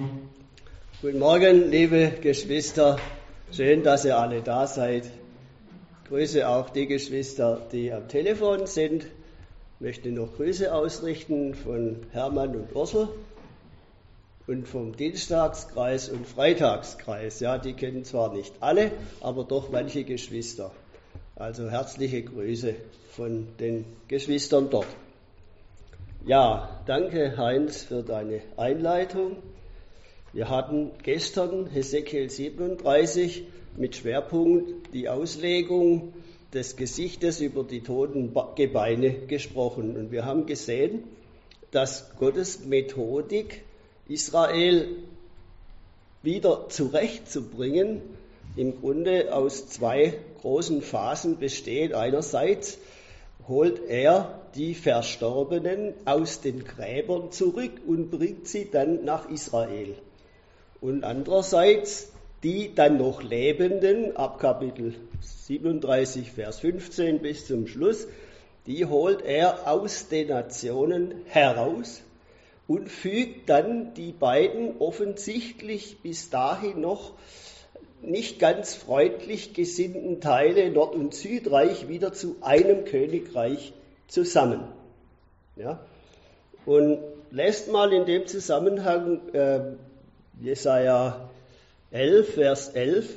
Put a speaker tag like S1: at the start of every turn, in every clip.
S1: Guten Morgen, liebe Geschwister. Schön, dass ihr alle da seid. Ich grüße auch die Geschwister, die am Telefon sind. Ich möchte noch Grüße ausrichten von Hermann und Ursel und vom Dienstagskreis und Freitagskreis. Ja, die kennen zwar nicht alle, aber doch manche Geschwister. Also herzliche Grüße von den Geschwistern dort. Ja, danke Heinz für deine Einleitung. Wir hatten gestern Hesekiel 37 mit Schwerpunkt die Auslegung des Gesichtes über die toten Gebeine gesprochen. Und wir haben gesehen, dass Gottes Methodik, Israel wieder zurechtzubringen, im Grunde aus zwei großen Phasen besteht. Einerseits holt er die Verstorbenen aus den Gräbern zurück und bringt sie dann nach Israel. Und andererseits die dann noch Lebenden, ab Kapitel 37, Vers 15 bis zum Schluss, die holt er aus den Nationen heraus und fügt dann die beiden offensichtlich bis dahin noch nicht ganz freundlich gesinnten Teile Nord- und Südreich wieder zu einem Königreich zusammen. Ja? Und lest mal in dem Zusammenhang Jesaja 11, Vers 11.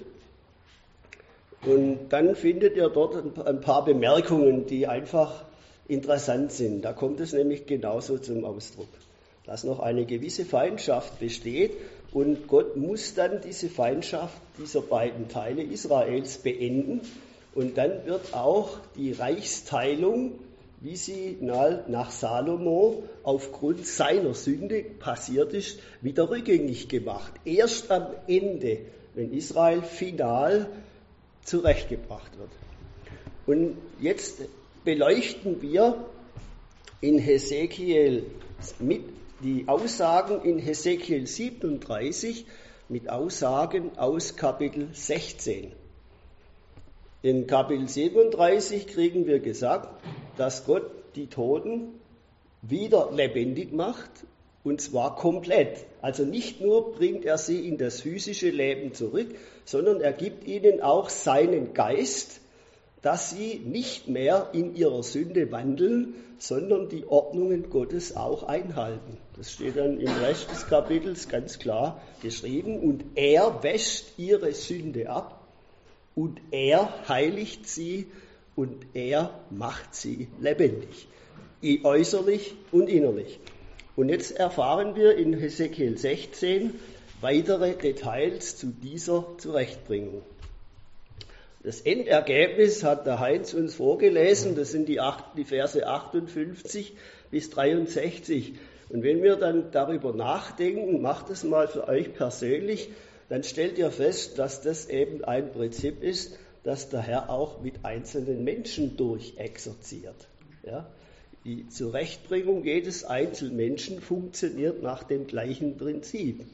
S1: Und dann findet ihr dort ein paar Bemerkungen, die einfach interessant sind. Da kommt es nämlich genauso zum Ausdruck, dass noch eine gewisse Feindschaft besteht und Gott muss dann diese Feindschaft dieser beiden Teile Israels beenden. Und dann wird auch die Reichsteilung, wie sie nach Salomo aufgrund seiner Sünde passiert ist, wieder rückgängig gemacht. Erst am Ende, wenn Israel final zurechtgebracht wird. Und jetzt beleuchten wir in Hesekiel mit die Aussagen in Hesekiel 37 mit Aussagen aus Kapitel 16. In Kapitel 37 kriegen wir gesagt, dass Gott die Toten wieder lebendig macht, und zwar komplett. Also nicht nur bringt er sie in das physische Leben zurück, sondern er gibt ihnen auch seinen Geist, dass sie nicht mehr in ihrer Sünde wandeln, sondern die Ordnungen Gottes auch einhalten. Das steht dann im Rest des Kapitels ganz klar geschrieben. Und er wäscht ihre Sünde ab. Und er heiligt sie und er macht sie lebendig, äußerlich und innerlich. Und jetzt erfahren wir in Hesekiel 16 weitere Details zu dieser Zurechtbringung. Das Endergebnis hat der Heinz uns vorgelesen, das sind die Verse 58 bis 63. Und wenn wir dann darüber nachdenken, macht es mal für euch persönlich, dann stellt ihr fest, dass das eben ein Prinzip ist, das der Herr auch mit einzelnen Menschen durchexerziert. Ja? Die Zurechtbringung jedes Einzelmenschen funktioniert nach dem gleichen Prinzip.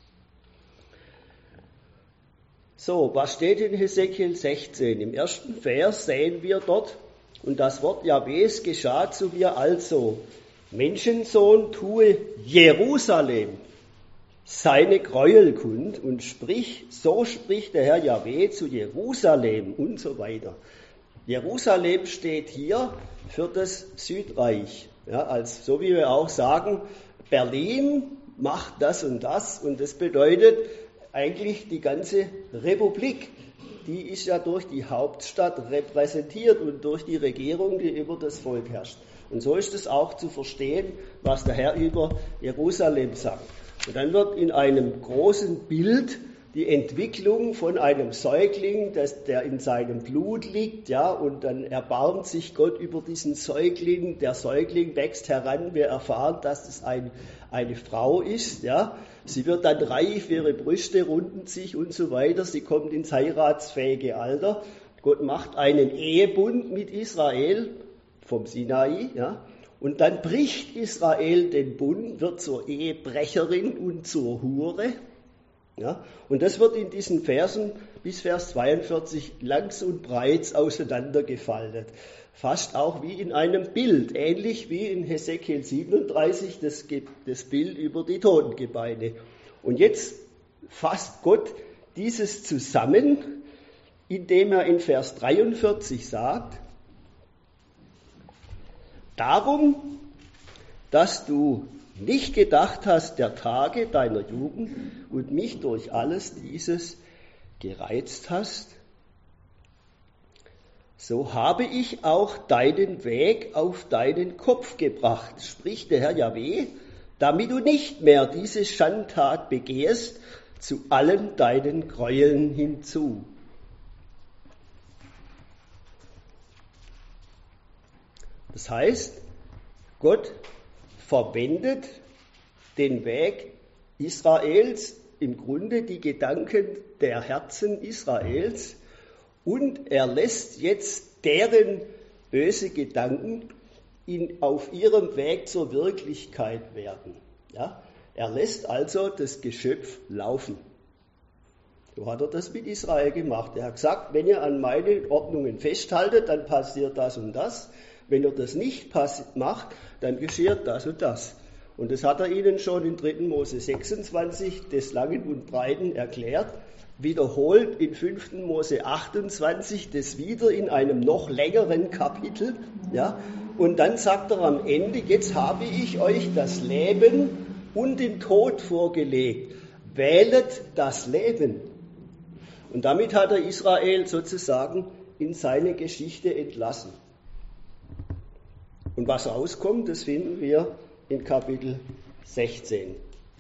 S1: So, was steht in Hesekiel 16? Im ersten Vers sehen wir dort, und das Wort Jahwes geschah zu mir also, Menschensohn, tue Jerusalem seine Gräuel kund und sprich, so spricht der Herr Jahwe zu Jerusalem und so weiter. Jerusalem steht hier für das Südreich. Ja, so wie wir auch sagen, Berlin macht das und das bedeutet eigentlich die ganze Republik. Die ist ja durch die Hauptstadt repräsentiert und durch die Regierung, die über das Volk herrscht. Und so ist es auch zu verstehen, was der Herr über Jerusalem sagt. Und dann wird in einem großen Bild die Entwicklung von einem Säugling, der in seinem Blut liegt, ja, und dann erbarmt sich Gott über diesen Säugling. Der Säugling wächst heran. Wir erfahren, dass es eine Frau ist, ja. Sie wird dann reif, ihre Brüste runden sich und so weiter. Sie kommt ins heiratsfähige Alter. Gott macht einen Ehebund mit Israel vom Sinai, ja. Und dann bricht Israel den Bund, wird zur Ehebrecherin und zur Hure. Ja, und das wird in diesen Versen bis Vers 42 langs und breit auseinandergefaltet. Fast auch wie in einem Bild, ähnlich wie in Hesekiel 37 das Bild über die Totengebeine. Und jetzt fasst Gott dieses zusammen, indem er in Vers 43 sagt, darum, dass du nicht gedacht hast der Tage deiner Jugend und mich durch alles dieses gereizt hast, so habe ich auch deinen Weg auf deinen Kopf gebracht, spricht der Herr Jahwe, damit du nicht mehr diese Schandtat begehst, zu allen deinen Gräueln hinzu. Das heißt, Gott verwendet den Weg Israels, im Grunde die Gedanken der Herzen Israels, und er lässt jetzt deren böse Gedanken auf ihrem Weg zur Wirklichkeit werden. Ja? Er lässt also das Geschöpf laufen. So hat er das mit Israel gemacht. Er hat gesagt, wenn ihr an meine Ordnungen festhaltet, dann passiert das und das. Wenn ihr das nicht macht, dann geschieht das und das. Und das hat er ihnen schon in 3. Mose 26 des Langen und Breiten erklärt, wiederholt in 5. Mose 28 das wieder in einem noch längeren Kapitel. Ja? Und dann sagt er am Ende, jetzt habe ich euch das Leben und den Tod vorgelegt. Wählet das Leben. Und damit hat er Israel sozusagen in seine Geschichte entlassen. Und was rauskommt, das finden wir in Kapitel 16.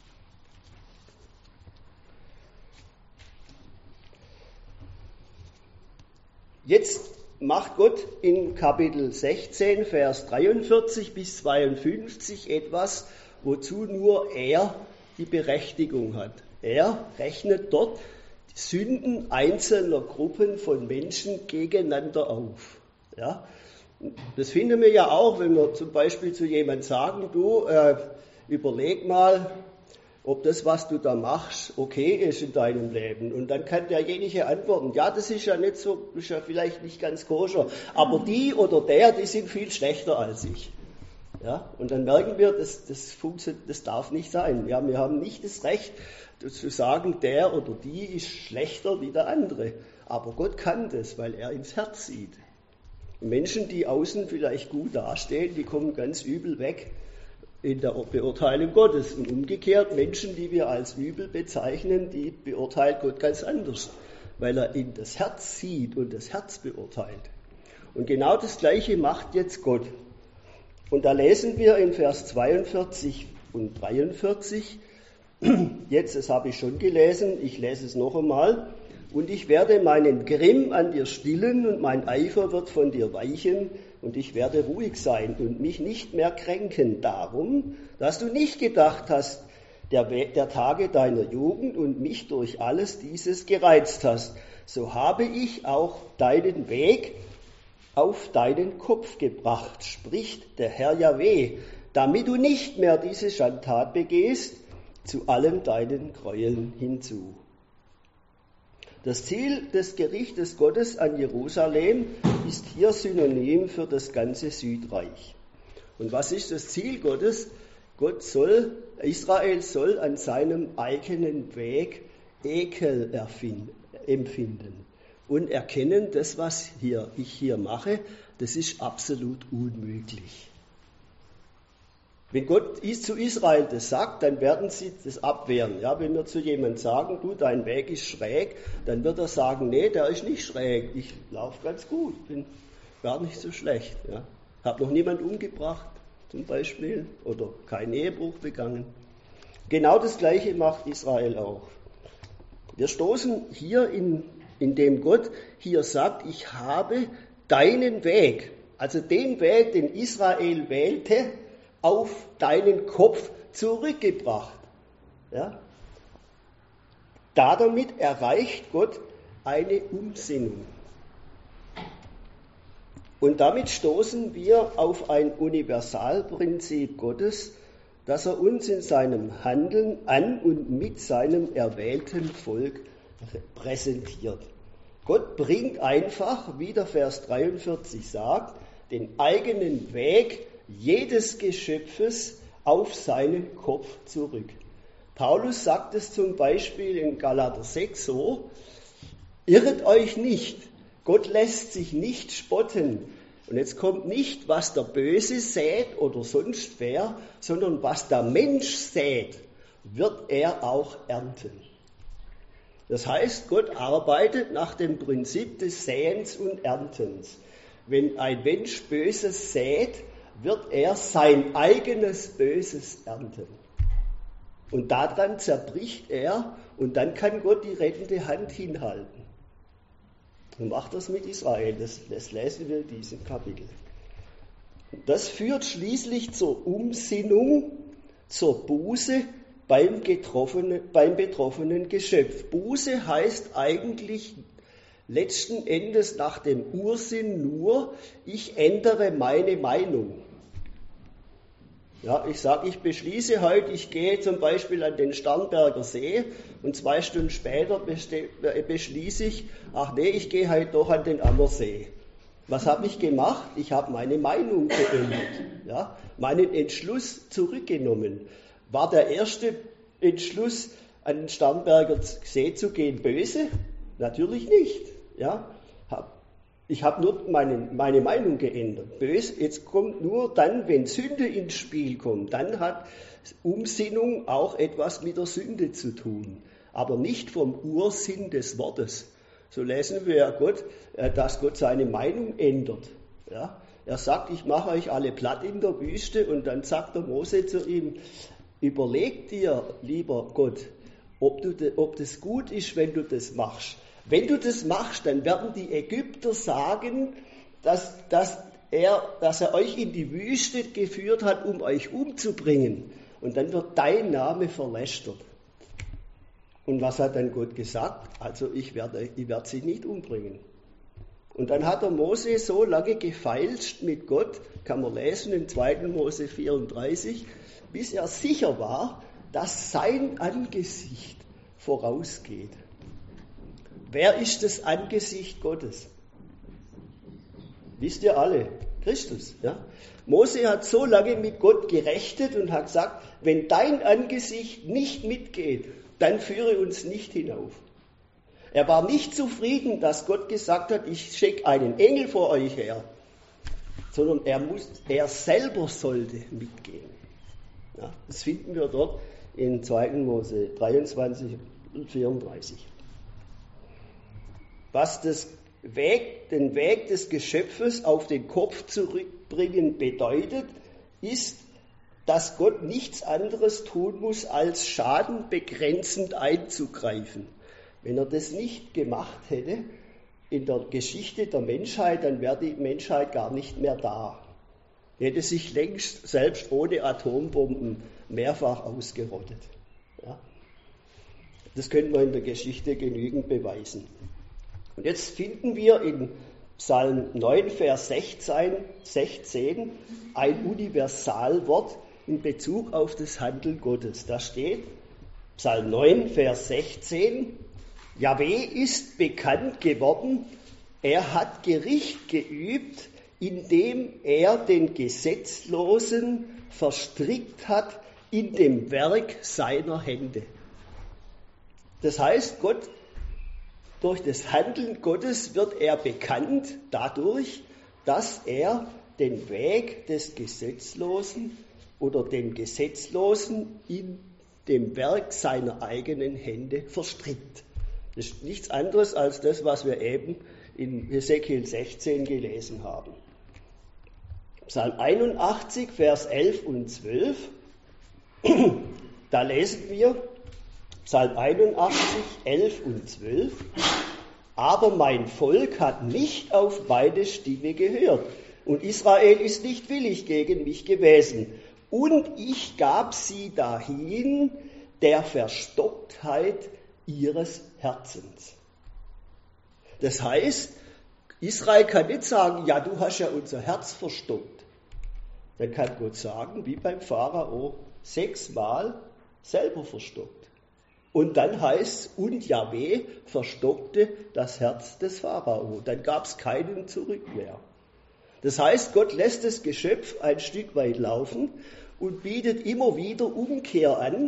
S1: Jetzt macht Gott in Kapitel 16, Vers 43 bis 52 etwas, wozu nur er die Berechtigung hat. Er rechnet dort die Sünden einzelner Gruppen von Menschen gegeneinander auf. Ja? Das finden wir ja auch, wenn wir zum Beispiel zu jemandem sagen, du, überleg mal, ob das, was du da machst, okay ist in deinem Leben. Und dann kann derjenige antworten, ja, das ist ja nicht so, ist ja vielleicht nicht ganz koscher, aber die oder der, die sind viel schlechter als ich. Ja, und dann merken wir, das darf nicht sein. Ja, wir haben nicht das Recht zu sagen, der oder die ist schlechter wie der andere. Aber Gott kann das, weil er ins Herz sieht. Menschen, die außen vielleicht gut dastehen, die kommen ganz übel weg in der Beurteilung Gottes. Und umgekehrt, Menschen, die wir als übel bezeichnen, die beurteilt Gott ganz anders, weil er in das Herz sieht und das Herz beurteilt. Und genau das Gleiche macht jetzt Gott. Und da lesen wir in Vers 42 und 43, jetzt, das habe ich schon gelesen, ich lese es noch einmal, und ich werde meinen Grimm an dir stillen und mein Eifer wird von dir weichen und ich werde ruhig sein und mich nicht mehr kränken darum, dass du nicht gedacht hast, der Tage deiner Jugend und mich durch alles dieses gereizt hast. So habe ich auch deinen Weg auf deinen Kopf gebracht, spricht der Herr Jahwe, damit du nicht mehr diese Schandtat begehst, zu allen deinen Gräueln hinzu. Das Ziel des Gerichtes Gottes an Jerusalem ist hier synonym für das ganze Südreich. Und was ist das Ziel Gottes? Israel soll an seinem eigenen Weg Ekel empfinden und erkennen, das, was ich hier mache, das ist absolut unmöglich. Wenn Gott zu Israel das sagt, dann werden sie das abwehren. Ja, wenn wir zu jemandem sagen, du, dein Weg ist schräg, dann wird er sagen, nee, der ist nicht schräg, ich laufe ganz gut, bin gar nicht so schlecht. Ja. Habe noch niemand umgebracht, zum Beispiel, oder keinen Ehebruch begangen. Genau das Gleiche macht Israel auch. Wir stoßen hier, indem Gott hier sagt, ich habe deinen Weg, also den Weg, den Israel wählte, auf deinen Kopf zurückgebracht. Ja? Damit erreicht Gott eine Umsinnung. Und damit stoßen wir auf ein Universalprinzip Gottes, das er uns in seinem Handeln an und mit seinem erwählten Volk präsentiert. Gott bringt einfach, wie der Vers 43 sagt, den eigenen Weg jedes Geschöpfes auf seinen Kopf zurück. Paulus sagt es zum Beispiel in Galater 6 so: Irret euch nicht, Gott lässt sich nicht spotten. Und jetzt kommt nicht, was der Böse sät oder sonst wer, sondern was der Mensch sät, wird er auch ernten. Das heißt, Gott arbeitet nach dem Prinzip des Säens und Erntens. Wenn ein Mensch Böses sät, wird er sein eigenes Böses ernten. Und daran zerbricht er und dann kann Gott die rettende Hand hinhalten. Und macht das mit Israel, das lesen wir in diesem Kapitel. Das führt schließlich zur Umsinnung, zur Buße beim betroffenen Geschöpf. Buße heißt eigentlich letzten Endes nach dem Ursinn nur, ich ändere meine Meinung. Ja, ich sage, ich beschließe heute, ich gehe zum Beispiel an den Starnberger See und 2 Stunden später beschließe ich, ach nee, ich gehe heute doch an den Ammersee. Was habe ich gemacht? Ich habe meine Meinung geändert, ja, meinen Entschluss zurückgenommen. War der erste Entschluss, an den Starnberger See zu gehen, böse? Natürlich nicht. Ja. Ich habe nur meine Meinung geändert. Böse, jetzt kommt nur dann, wenn Sünde ins Spiel kommt, dann hat Umsinnung auch etwas mit der Sünde zu tun, aber nicht vom Ursinn des Wortes. So lesen wir ja Gott, dass Gott seine Meinung ändert. Ja? Er sagt, ich mache euch alle platt in der Wüste, und dann sagt der Mose zu ihm, überleg dir, lieber Gott, ob das gut ist, wenn du das machst. Wenn du das machst, dann werden die Ägypter sagen, dass er euch in die Wüste geführt hat, um euch umzubringen. Und dann wird dein Name verlästert. Und was hat dann Gott gesagt? Also ich werde sie nicht umbringen. Und dann hat der Mose so lange gefeilscht mit Gott, kann man lesen in 2. Mose 34, bis er sicher war, dass sein Angesicht vorausgeht. Wer ist das Angesicht Gottes? Wisst ihr alle? Christus. Ja? Mose hat so lange mit Gott gerechnet und hat gesagt, wenn dein Angesicht nicht mitgeht, dann führe uns nicht hinauf. Er war nicht zufrieden, dass Gott gesagt hat, ich schicke einen Engel vor euch her, sondern er selber sollte mitgehen. Ja, das finden wir dort in 2. Mose 23 und 34. Was den Weg des Geschöpfes auf den Kopf zurückbringen bedeutet, ist, dass Gott nichts anderes tun muss, als schadenbegrenzend einzugreifen. Wenn er das nicht gemacht hätte in der Geschichte der Menschheit, dann wäre die Menschheit gar nicht mehr da. Die hätte sich längst selbst ohne Atombomben mehrfach ausgerottet. Ja? Das können wir in der Geschichte genügend beweisen. Und jetzt finden wir in Psalm 9, Vers 16 ein Universalwort in Bezug auf das Handeln Gottes. Da steht, Psalm 9, Vers 16, Jahwe ist bekannt geworden, er hat Gericht geübt, indem er den Gesetzlosen verstrickt hat in dem Werk seiner Hände. Das heißt, durch das Handeln Gottes wird er bekannt dadurch, dass er den Weg des Gesetzlosen oder den Gesetzlosen in dem Werk seiner eigenen Hände verstrickt. Das ist nichts anderes als das, was wir eben in Hesekiel 16 gelesen haben. Psalm 81, Vers 11 und 12, da lesen wir, Psalm 81, 11 und 12. Aber mein Volk hat nicht auf meine Stimme gehört und Israel ist nicht willig gegen mich gewesen. Und ich gab sie dahin der Verstocktheit ihres Herzens. Das heißt, Israel kann nicht sagen, ja, du hast ja unser Herz verstockt. Dann kann Gott sagen, wie beim Pharao, 6-mal selber verstockt. Und dann heißt es, und Jahwe verstockte das Herz des Pharao. Dann gab es keinen Zurück mehr. Das heißt, Gott lässt das Geschöpf ein Stück weit laufen und bietet immer wieder Umkehr an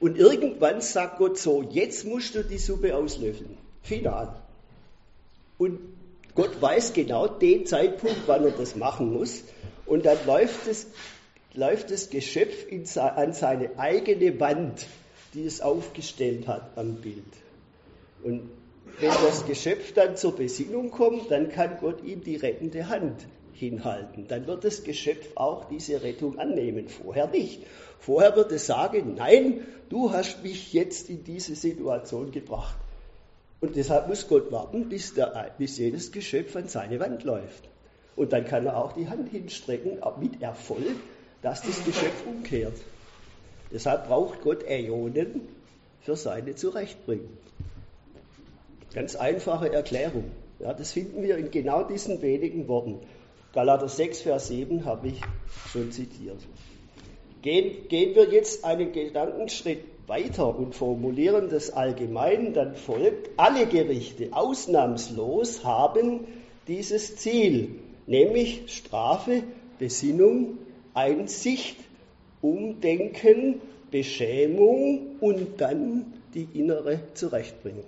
S1: Und irgendwann sagt Gott so, jetzt musst du die Suppe auslöffeln. Final. Und Gott weiß genau den Zeitpunkt, wann er das machen muss. Und dann läuft das Geschöpf an seine eigene Wand, die es aufgestellt hat am Bild. Und wenn das Geschöpf dann zur Besinnung kommt, dann kann Gott ihm die rettende Hand hinhalten. Dann wird das Geschöpf auch diese Rettung annehmen, vorher nicht. Vorher wird es sagen, nein, du hast mich jetzt in diese Situation gebracht. Und deshalb muss Gott warten, bis jedes Geschöpf an seine Wand läuft. Und dann kann er auch die Hand hinstrecken, mit Erfolg, dass das Geschöpf umkehrt. Deshalb braucht Gott Äonen für seine Zurechtbringung. Ganz einfache Erklärung. Ja, das finden wir in genau diesen wenigen Worten. Galater 6, Vers 7 habe ich schon zitiert. Gehen wir jetzt einen Gedankenschritt weiter und formulieren das allgemein, dann folgt, alle Gerichte ausnahmslos haben dieses Ziel, nämlich Strafe, Besinnung, Einsicht, Umdenken, Beschämung und dann die innere Zurechtbringung.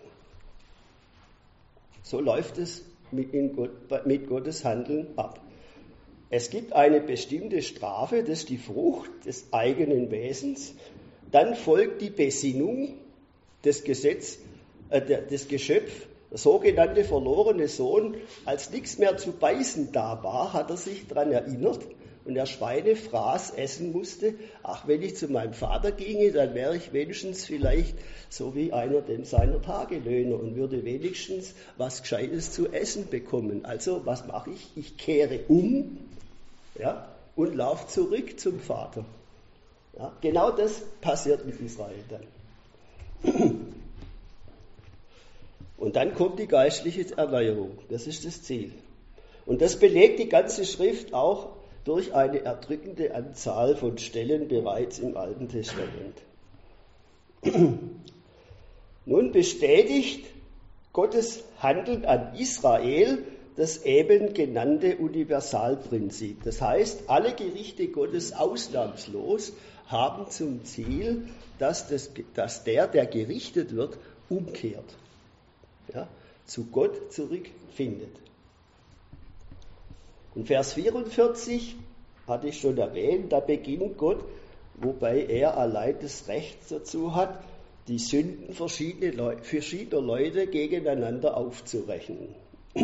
S1: So läuft es mit Gottes Handeln ab. Es gibt eine bestimmte Strafe, das ist die Frucht des eigenen Wesens. Dann folgt die Besinnung, das Geschöpf, der sogenannte verlorene Sohn. Als nichts mehr zu beißen da war, hat er sich daran erinnert und er Schweinefraß essen musste. Ach, wenn ich zu meinem Vater ginge, dann wäre ich wenigstens vielleicht so wie einer seiner Tagelöhner und würde wenigstens was Gescheites zu essen bekommen. Also, was mache ich? Ich kehre um, ja, und laufe zurück zum Vater. Ja, genau das passiert mit Israel dann. Und dann kommt die geistliche Erneuerung. Das ist das Ziel. Und das belegt die ganze Schrift auch durch eine erdrückende Anzahl von Stellen bereits im Alten Testament. Nun bestätigt Gottes Handeln an Israel das eben genannte Universalprinzip. Das heißt, alle Gerichte Gottes ausnahmslos haben zum Ziel, dass der gerichtet wird, umkehrt, ja, zu Gott zurückfindet. Und Vers 44 hatte ich schon erwähnt, da beginnt Gott, wobei er allein das Recht dazu hat, die Sünden verschiedener Leute gegeneinander aufzurechnen.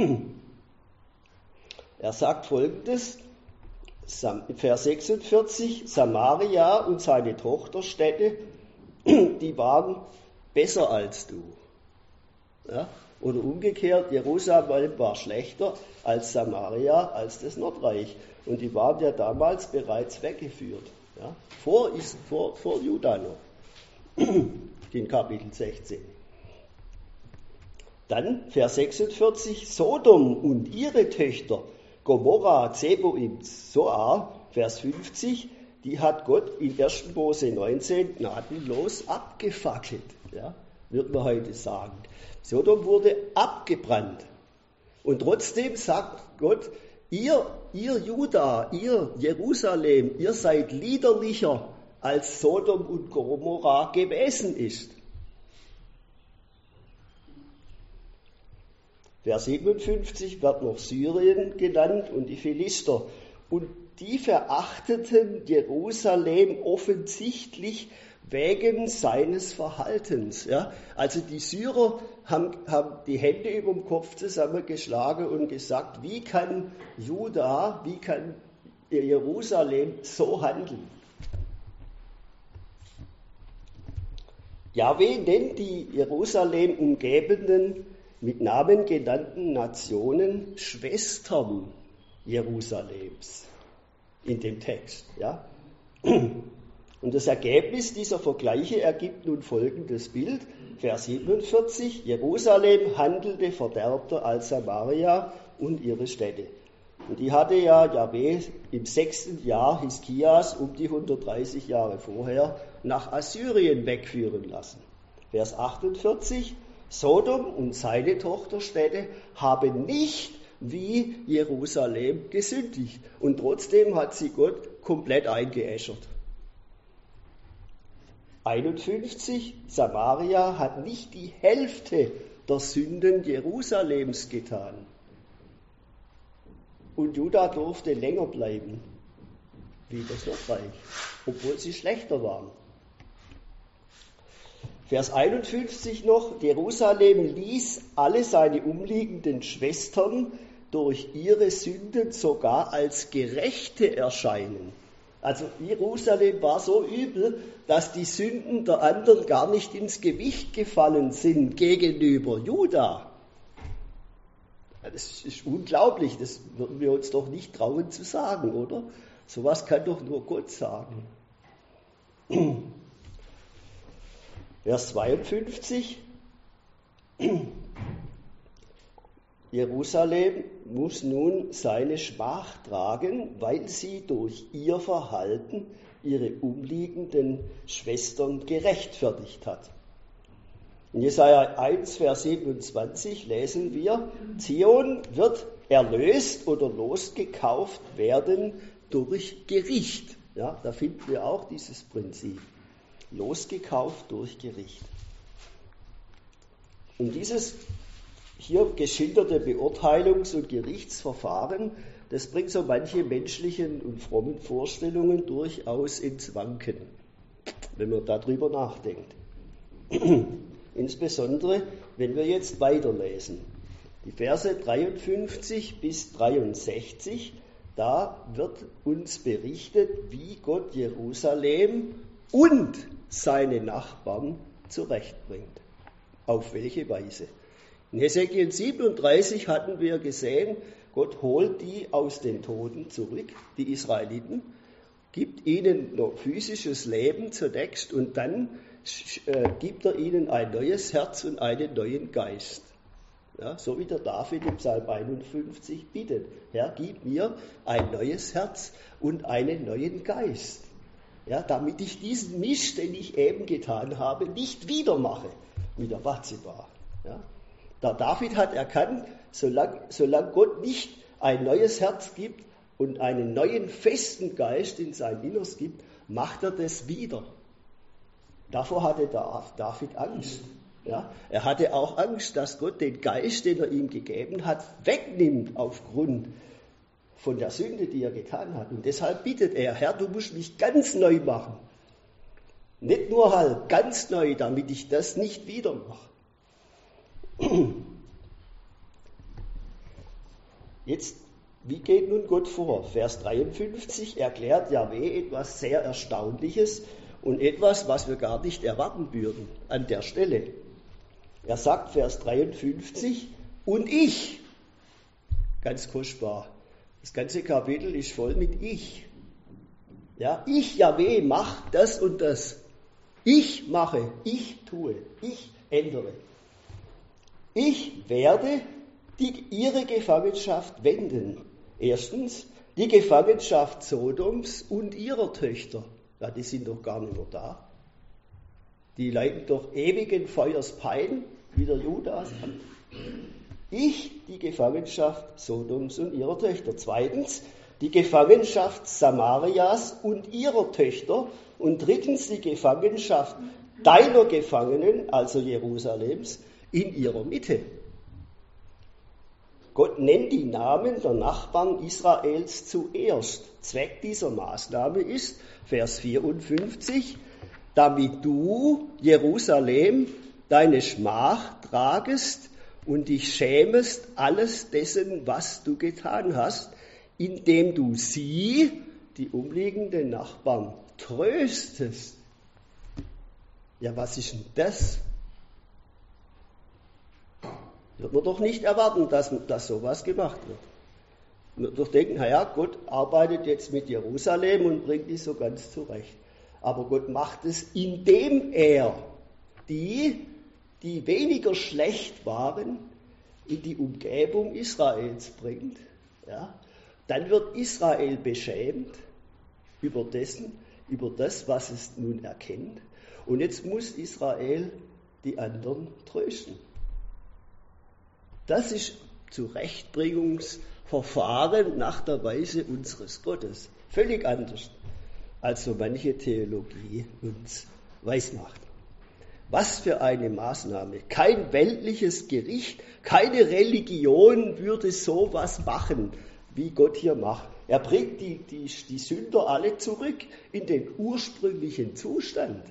S1: Er sagt Folgendes, Vers 46, Samaria und seine Tochterstädte, die waren besser als du. Ja? Oder umgekehrt, Jerusalem war schlechter als Samaria, als das Nordreich. Und die waren ja damals bereits weggeführt. Ja? Vor Juda noch, in Kapitel 16. Dann Vers 46, Sodom und ihre Töchter, Gomorra, Zeboim, Zoar, Vers 50, die hat Gott in 1. Mose 19 gnadenlos abgefackelt, ja, wird man heute sagen. Sodom wurde abgebrannt. Und trotzdem sagt Gott, ihr Juda, ihr Jerusalem, ihr seid liederlicher, als Sodom und Gomorra gewesen ist. Vers 57 wird noch Syrien genannt und die Philister. Und die verachteten Jerusalem offensichtlich wegen seines Verhaltens. Ja? Also die Syrer haben die Hände über dem Kopf zusammengeschlagen und gesagt, wie kann Juda, wie kann Jerusalem so handeln? Jahwe nennt die Jerusalem umgebenden, mit Namen genannten Nationen Schwestern Jerusalems in dem Text. Ja? Und das Ergebnis dieser Vergleiche ergibt nun folgendes Bild. Vers 47, Jerusalem handelte verderbter als Samaria und ihre Städte. Und die hatte ja Jahwe im 6. Jahr Hiskias um die 130 Jahre vorher nach Assyrien wegführen lassen. Vers 48, Sodom und seine Tochterstädte haben nicht wie Jerusalem gesündigt. Und trotzdem hat sie Gott komplett eingeäschert. 51, Samaria hat nicht die Hälfte der Sünden Jerusalems getan. Und Juda durfte länger bleiben wie das Nordreich, obwohl sie schlechter waren. Vers 51 noch, Jerusalem ließ alle seine umliegenden Schwestern durch ihre Sünden sogar als Gerechte erscheinen. Also Jerusalem war so übel, dass die Sünden der anderen gar nicht ins Gewicht gefallen sind gegenüber Juda. Das ist unglaublich, das würden wir uns doch nicht trauen zu sagen, oder? Sowas kann doch nur Gott sagen. Vers 52. Jerusalem muss nun seine Schmach tragen, weil sie durch ihr Verhalten ihre umliegenden Schwestern gerechtfertigt hat. In Jesaja 1, Vers 27 lesen wir, Zion wird erlöst oder losgekauft werden durch Gericht. Ja, da finden wir auch dieses Prinzip. Losgekauft durch Gericht. Und dieses hier geschilderte Beurteilungs- und Gerichtsverfahren, das bringt so manche menschlichen und frommen Vorstellungen durchaus ins Wanken, wenn man darüber nachdenkt. Insbesondere, wenn wir jetzt weiterlesen. Die Verse 53 bis 63, da wird uns berichtet, wie Gott Jerusalem und seine Nachbarn zurechtbringt. Auf welche Weise? In Hesekiel 37 hatten wir gesehen, Gott holt die aus den Toten zurück, die Israeliten, gibt ihnen noch physisches Leben zunächst und dann gibt er ihnen ein neues Herz und einen neuen Geist. Ja, so wie der David im Psalm 51 bittet. Herr, gib mir ein neues Herz und einen neuen Geist. Ja, damit ich diesen Misch, den ich eben getan habe, nicht wieder mache mit der Bathseba. Ja. Der David hat erkannt, solange Gott nicht ein neues Herz gibt und einen neuen festen Geist in sein Inneres gibt, macht er das wieder. Davor hatte David Angst. Ja, er hatte auch Angst, dass Gott den Geist, den er ihm gegeben hat, wegnimmt aufgrund von der Sünde, die er getan hat. Und deshalb bittet er, Herr, du musst mich ganz neu machen. Nicht nur halb, ganz neu, damit ich das nicht wieder mache. Jetzt, wie geht nun Gott vor? Vers 53 erklärt Jahwe etwas sehr Erstaunliches und etwas, was wir gar nicht erwarten würden an der Stelle. Er sagt, Vers 53, und ich, ganz kostbar, das ganze Kapitel ist voll mit Ich. Ja, ich, Jahwe, mach das und das. Ich mache, ich tue, ich ändere. Ich werde ihre Gefangenschaft wenden. Erstens, die Gefangenschaft Sodoms und ihrer Töchter. Ja, die sind doch gar nicht mehr da. Die leiden doch ewigen Feuers Pein, wie der Judas. Ich, die Gefangenschaft Sodoms und ihrer Töchter. Zweitens, die Gefangenschaft Samarias und ihrer Töchter. Und drittens, die Gefangenschaft deiner Gefangenen, also Jerusalems, in ihrer Mitte. Gott nennt die Namen der Nachbarn Israels zuerst. Zweck dieser Maßnahme ist, Vers 54, damit du, Jerusalem, deine Schmach tragest und dich schämest alles dessen, was du getan hast, indem du sie, die umliegenden Nachbarn, tröstest. Ja, was ist denn das? Wird man doch nicht erwarten, dass sowas gemacht wird. Man wird doch denken, naja, Gott arbeitet jetzt mit Jerusalem und bringt die so ganz zurecht. Aber Gott macht es, indem er die weniger schlecht waren, in die Umgebung Israels bringt. Ja? Dann wird Israel beschämt über das, was es nun erkennt. Und jetzt muss Israel die anderen trösten. Das ist Zurechtbringungsverfahren nach der Weise unseres Gottes. Völlig anders, als so manche Theologie uns weismacht. Was für eine Maßnahme. Kein weltliches Gericht, keine Religion würde sowas machen, wie Gott hier macht. Er bringt die Sünder alle zurück in den ursprünglichen Zustand.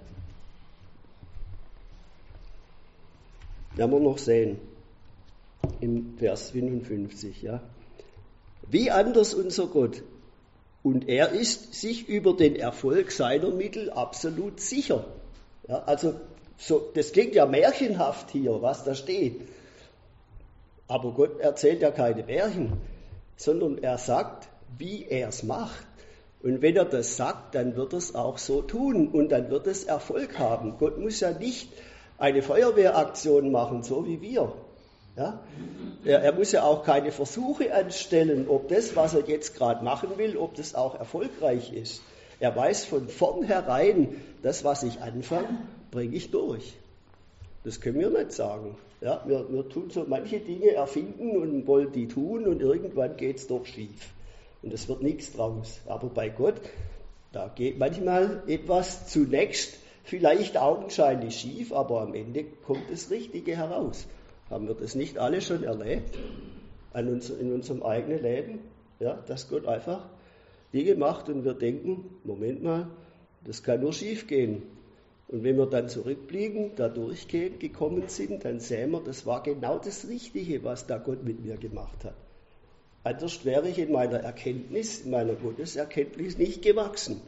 S1: Werden wir noch sehen, im Vers 55. Ja. Wie anders unser Gott. Und er ist sich über den Erfolg seiner Mittel absolut sicher. Ja, also das klingt ja märchenhaft hier, was da steht. Aber Gott erzählt ja keine Märchen, sondern er sagt, wie er es macht. Und wenn er das sagt, dann wird er es auch so tun und dann wird es Erfolg haben. Gott muss ja nicht eine Feuerwehraktion machen, so wie wir. Ja? Er muss ja auch keine Versuche anstellen, ob das, was er jetzt gerade machen will, ob das auch erfolgreich ist. Er weiß von vornherein, das, was ich anfange, bringe ich durch. Das können wir nicht sagen. Ja? Wir tun so manche Dinge erfinden und wollen die tun und irgendwann geht es doch schief. Und es wird nichts draus. Aber bei Gott, da geht manchmal etwas zunächst vielleicht augenscheinlich schief, aber am Ende kommt das Richtige heraus. Haben wir das nicht alle schon erlebt in unserem eigenen Leben? Ja, dass Gott einfach Dinge macht und wir denken, Moment mal, das kann nur schief gehen. Und wenn wir dann zurückblicken, da durchgehend gekommen sind, dann sehen wir, das war genau das Richtige, was da Gott mit mir gemacht hat. Anders wäre ich in meiner Erkenntnis, in meiner Gotteserkenntnis nicht gewachsen.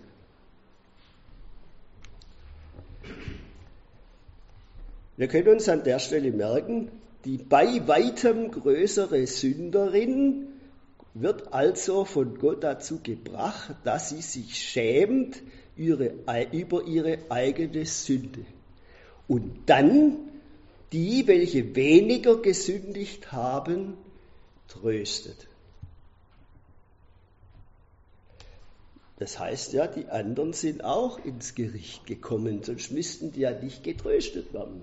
S1: Wir können uns an der Stelle merken, die bei weitem größere Sünderin wird also von Gott dazu gebracht, dass sie sich schämt über ihre eigene Sünde. Und dann die, welche weniger gesündigt haben, tröstet. Das heißt ja, die anderen sind auch ins Gericht gekommen, sonst müssten die ja nicht getröstet werden.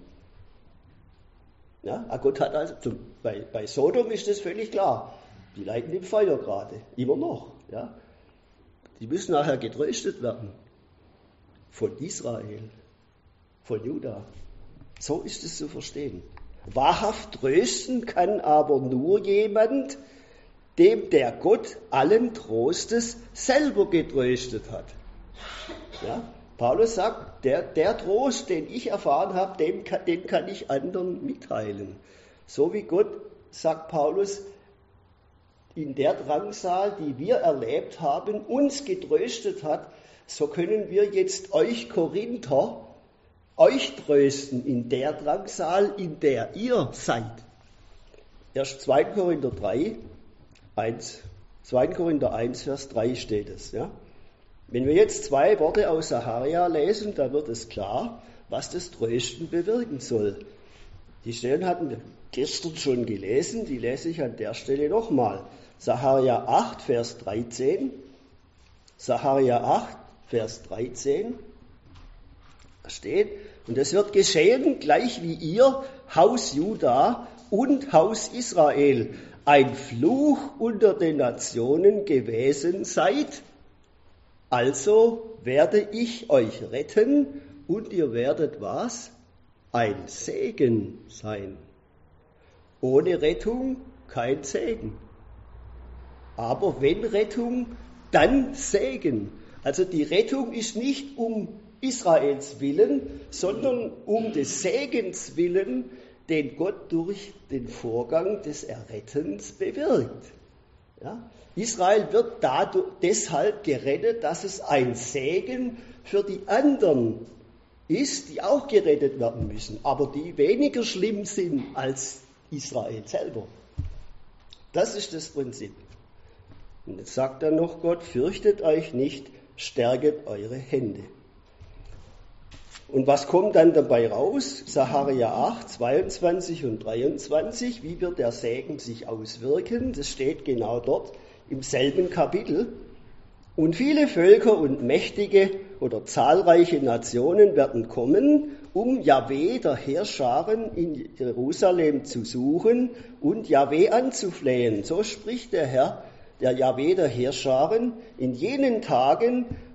S1: Ja, Gott hat also, bei Sodom ist das völlig klar, die leiden im Feuer gerade, immer noch. Ja. Die müssen nachher getröstet werden. Von Israel, von Juda. So ist es zu verstehen. Wahrhaft trösten kann aber nur jemand, dem der Gott allen Trostes selber getröstet hat. Ja? Paulus sagt, der Trost, den ich erfahren habe, den kann ich anderen mitteilen. So wie Gott, sagt Paulus, in der Drangsal, die wir erlebt haben, uns getröstet hat, so können wir jetzt euch Korinther, euch trösten in der Drangsal, in der ihr seid. Erst 2. Korinther 1, Vers 3 steht es. Ja? Wenn wir jetzt 2 Worte aus Sacharja lesen, da wird es klar, was das Trösten bewirken soll. Die Stellen hatten wir gestern schon gelesen, die lese ich an der Stelle nochmal. Sacharja 8, Vers 13. Sacharja 8, Vers 13. Da steht, und es wird geschehen, gleich wie ihr, Haus Juda und Haus Israel, ein Fluch unter den Nationen gewesen seid, also werde ich euch retten und ihr werdet was? Ein Segen sein. Ohne Rettung kein Segen. Aber wenn Rettung, dann Segen. Also die Rettung ist nicht um Israels Willen, sondern um des Segens willen, den Gott durch den Vorgang des Errettens bewirkt. Ja? Israel wird deshalb gerettet, dass es ein Segen für die anderen ist, die auch gerettet werden müssen, aber die weniger schlimm sind als Israel selber. Das ist das Prinzip. Und jetzt sagt dann noch Gott, fürchtet euch nicht, stärket eure Hände. Und was kommt dann dabei raus? Sacharja 8, 22 und 23, wie wird der Segen sich auswirken? Das steht genau dort im selben Kapitel. Und viele Völker und mächtige oder zahlreiche Nationen werden kommen, um Jahwe der Heerscharen in Jerusalem zu suchen und Jahwe anzuflehen. So spricht der Herr, der Jahwe der Heerscharen, in jenen Tagen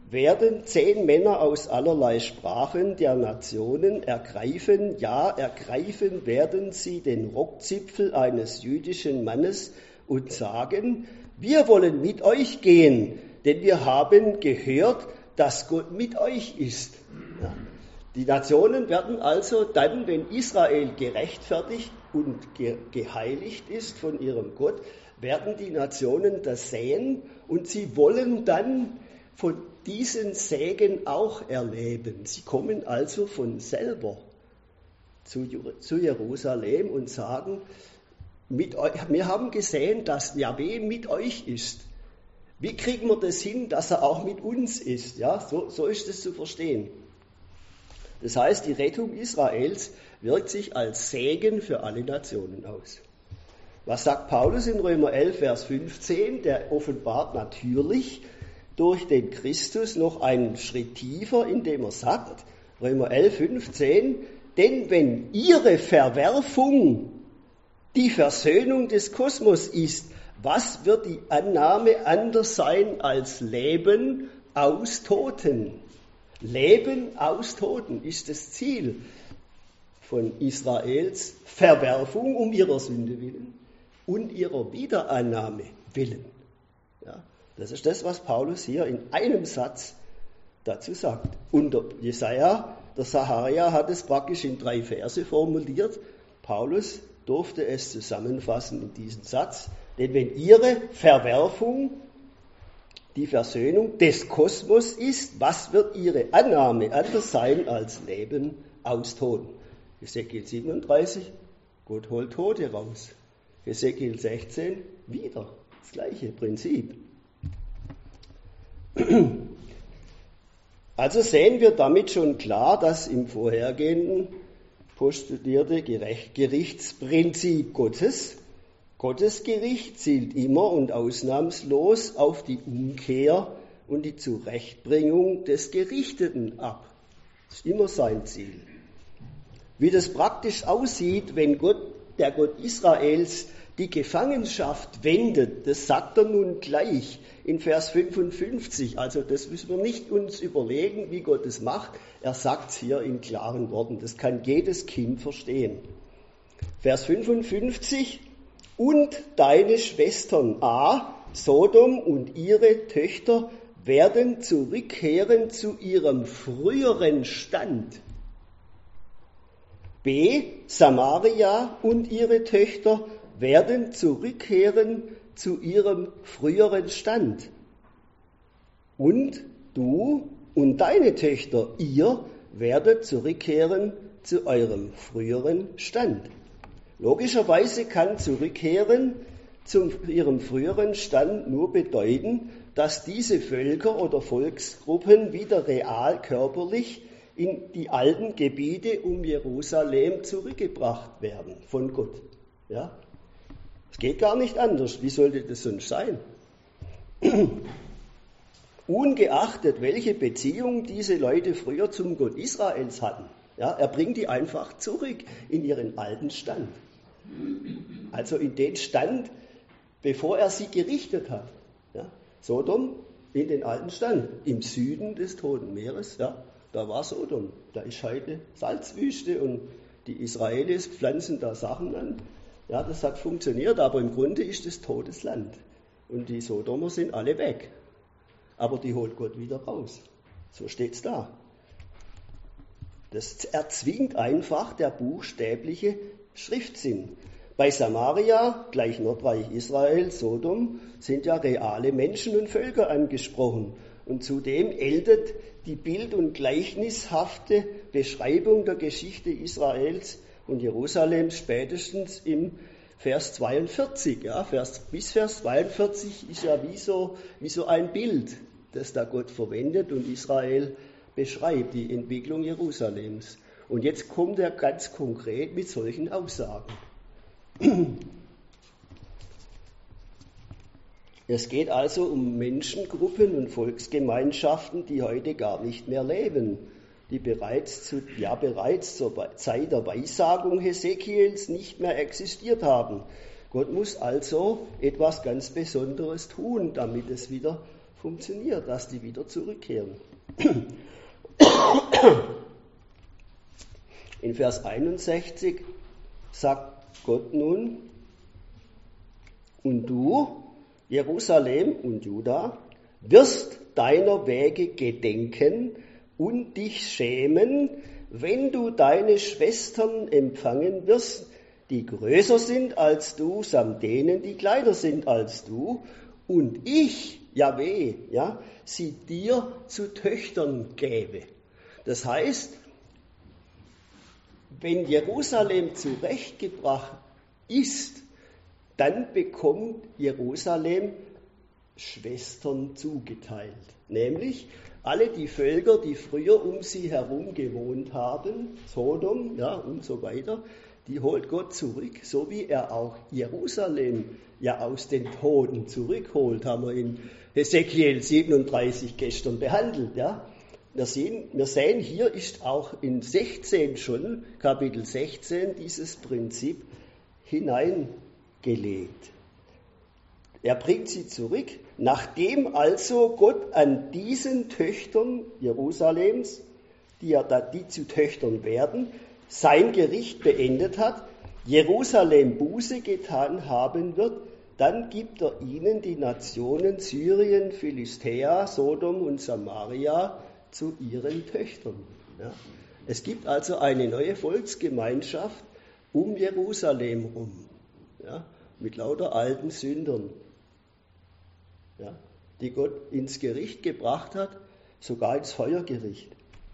S1: werden 10 Männer aus allerlei Sprachen der Nationen ergreifen werden sie den Rockzipfel eines jüdischen Mannes und sagen, wir wollen mit euch gehen, denn wir haben gehört, dass Gott mit euch ist. Ja. Die Nationen werden also dann, wenn Israel gerechtfertigt und geheiligt ist von ihrem Gott, werden die Nationen das sehen und sie wollen dann von diesen Segen auch erleben. Sie kommen also von selber zu Jerusalem und sagen, wir haben gesehen, dass Jahwe mit euch ist. Wie kriegen wir das hin, dass er auch mit uns ist? Ja, so ist es zu verstehen. Das heißt, die Rettung Israels wirkt sich als Segen für alle Nationen aus. Was sagt Paulus in Römer 11, Vers 15? Der offenbart natürlich durch den Christus noch einen Schritt tiefer, indem er sagt, Römer 11, 15, denn wenn ihre Verwerfung die Versöhnung des Kosmos ist, was wird die Annahme anders sein als Leben aus Toten? Leben aus Toten ist das Ziel von Israels Verwerfung um ihrer Sünde willen und ihrer Wiederannahme willen. Ja, das ist das, was Paulus hier in einem Satz dazu sagt. Und der Sacharia hat es praktisch in 3 Verse formuliert. Paulus durfte es zusammenfassen in diesen Satz. Denn wenn ihre Verwerfung die Versöhnung des Kosmos ist, was wird ihre Annahme anders sein als Leben aus Toten? Hesekiel 37, Gott holt Tote raus. Hesekiel 16, wieder das gleiche Prinzip. Also sehen wir damit schon klar, dass im vorhergehenden postulierte Gerichtsprinzip Gottes Gericht zielt immer und ausnahmslos auf die Umkehr und die Zurechtbringung des Gerichteten ab. Das ist immer sein Ziel. Wie das praktisch aussieht, wenn der Gott Israels die Gefangenschaft wendet, das sagt er nun gleich in Vers 55. Also das müssen wir nicht uns überlegen, wie Gott es macht. Er sagt es hier in klaren Worten. Das kann jedes Kind verstehen. Vers 55. Und deine Schwestern Sodom und ihre Töchter werden zurückkehren zu ihrem früheren Stand. Samaria und ihre Töchter werden zurückkehren zu ihrem früheren Stand. Und du und deine Töchter, ihr werdet zurückkehren zu eurem früheren Stand. Logischerweise kann zurückkehren zu ihrem früheren Stand nur bedeuten, dass diese Völker oder Volksgruppen wieder real körperlich in die alten Gebiete um Jerusalem zurückgebracht werden von Gott. Ja? Es geht gar nicht anders. Wie sollte das sonst sein? Ungeachtet, welche Beziehung diese Leute früher zum Gott Israels hatten. Ja, er bringt die einfach zurück in ihren alten Stand. Also in den Stand, bevor er sie gerichtet hat. Ja, Sodom in den alten Stand, im Süden des Toten Meeres. Ja, da war Sodom. Da ist heute Salzwüste und die Israelis pflanzen da Sachen an. Ja, das hat funktioniert, aber im Grunde ist es totes Land. Und die Sodomer sind alle weg. Aber die holt Gott wieder raus. So steht's da. Das erzwingt einfach der buchstäbliche Schriftsinn. Bei Samaria, gleich Nordreich Israel, Sodom, sind ja reale Menschen und Völker angesprochen. Und zudem ändert die bild- und gleichnishafte Beschreibung der Geschichte Israels und Jerusalems spätestens im Vers 42. Ja, bis Vers 42 ist ja wie so ein Bild, das da Gott verwendet und Israel beschreibt, die Entwicklung Jerusalems. Und jetzt kommt er ganz konkret mit solchen Aussagen. Es geht also um Menschengruppen und Volksgemeinschaften, die heute gar nicht mehr leben, die bereits zur Zeit der Weissagung Hesekiels nicht mehr existiert haben. Gott muss also etwas ganz Besonderes tun, damit es wieder funktioniert, dass die wieder zurückkehren. In Vers 61 sagt Gott nun, und du, Jerusalem und Juda, wirst deiner Wege gedenken und dich schämen, wenn du deine Schwestern empfangen wirst, die größer sind als du, samt denen, die kleiner sind als du, und ich, Jahwe, sie dir zu Töchtern gäbe. Das heißt, wenn Jerusalem zurechtgebracht ist, dann bekommt Jerusalem Schwestern zugeteilt. Nämlich alle die Völker, die früher um sie herum gewohnt haben, Sodom und so weiter, die holt Gott zurück, so wie er auch Jerusalem aus den Toten zurückholt, haben wir in Hesekiel 37 gestern behandelt. Ja. Wir sehen, hier ist auch in 16 schon, Kapitel 16, dieses Prinzip hineingelegt. Er bringt sie zurück, nachdem also Gott an diesen Töchtern Jerusalems, die zu Töchtern werden, sein Gericht beendet hat, Jerusalem Buße getan haben wird, dann gibt er ihnen die Nationen Syrien, Philistea, Sodom und Samaria zu ihren Töchtern. Ja. Es gibt also eine neue Volksgemeinschaft um Jerusalem rum, mit lauter alten Sündern, die Gott ins Gericht gebracht hat, sogar ins Feuergericht.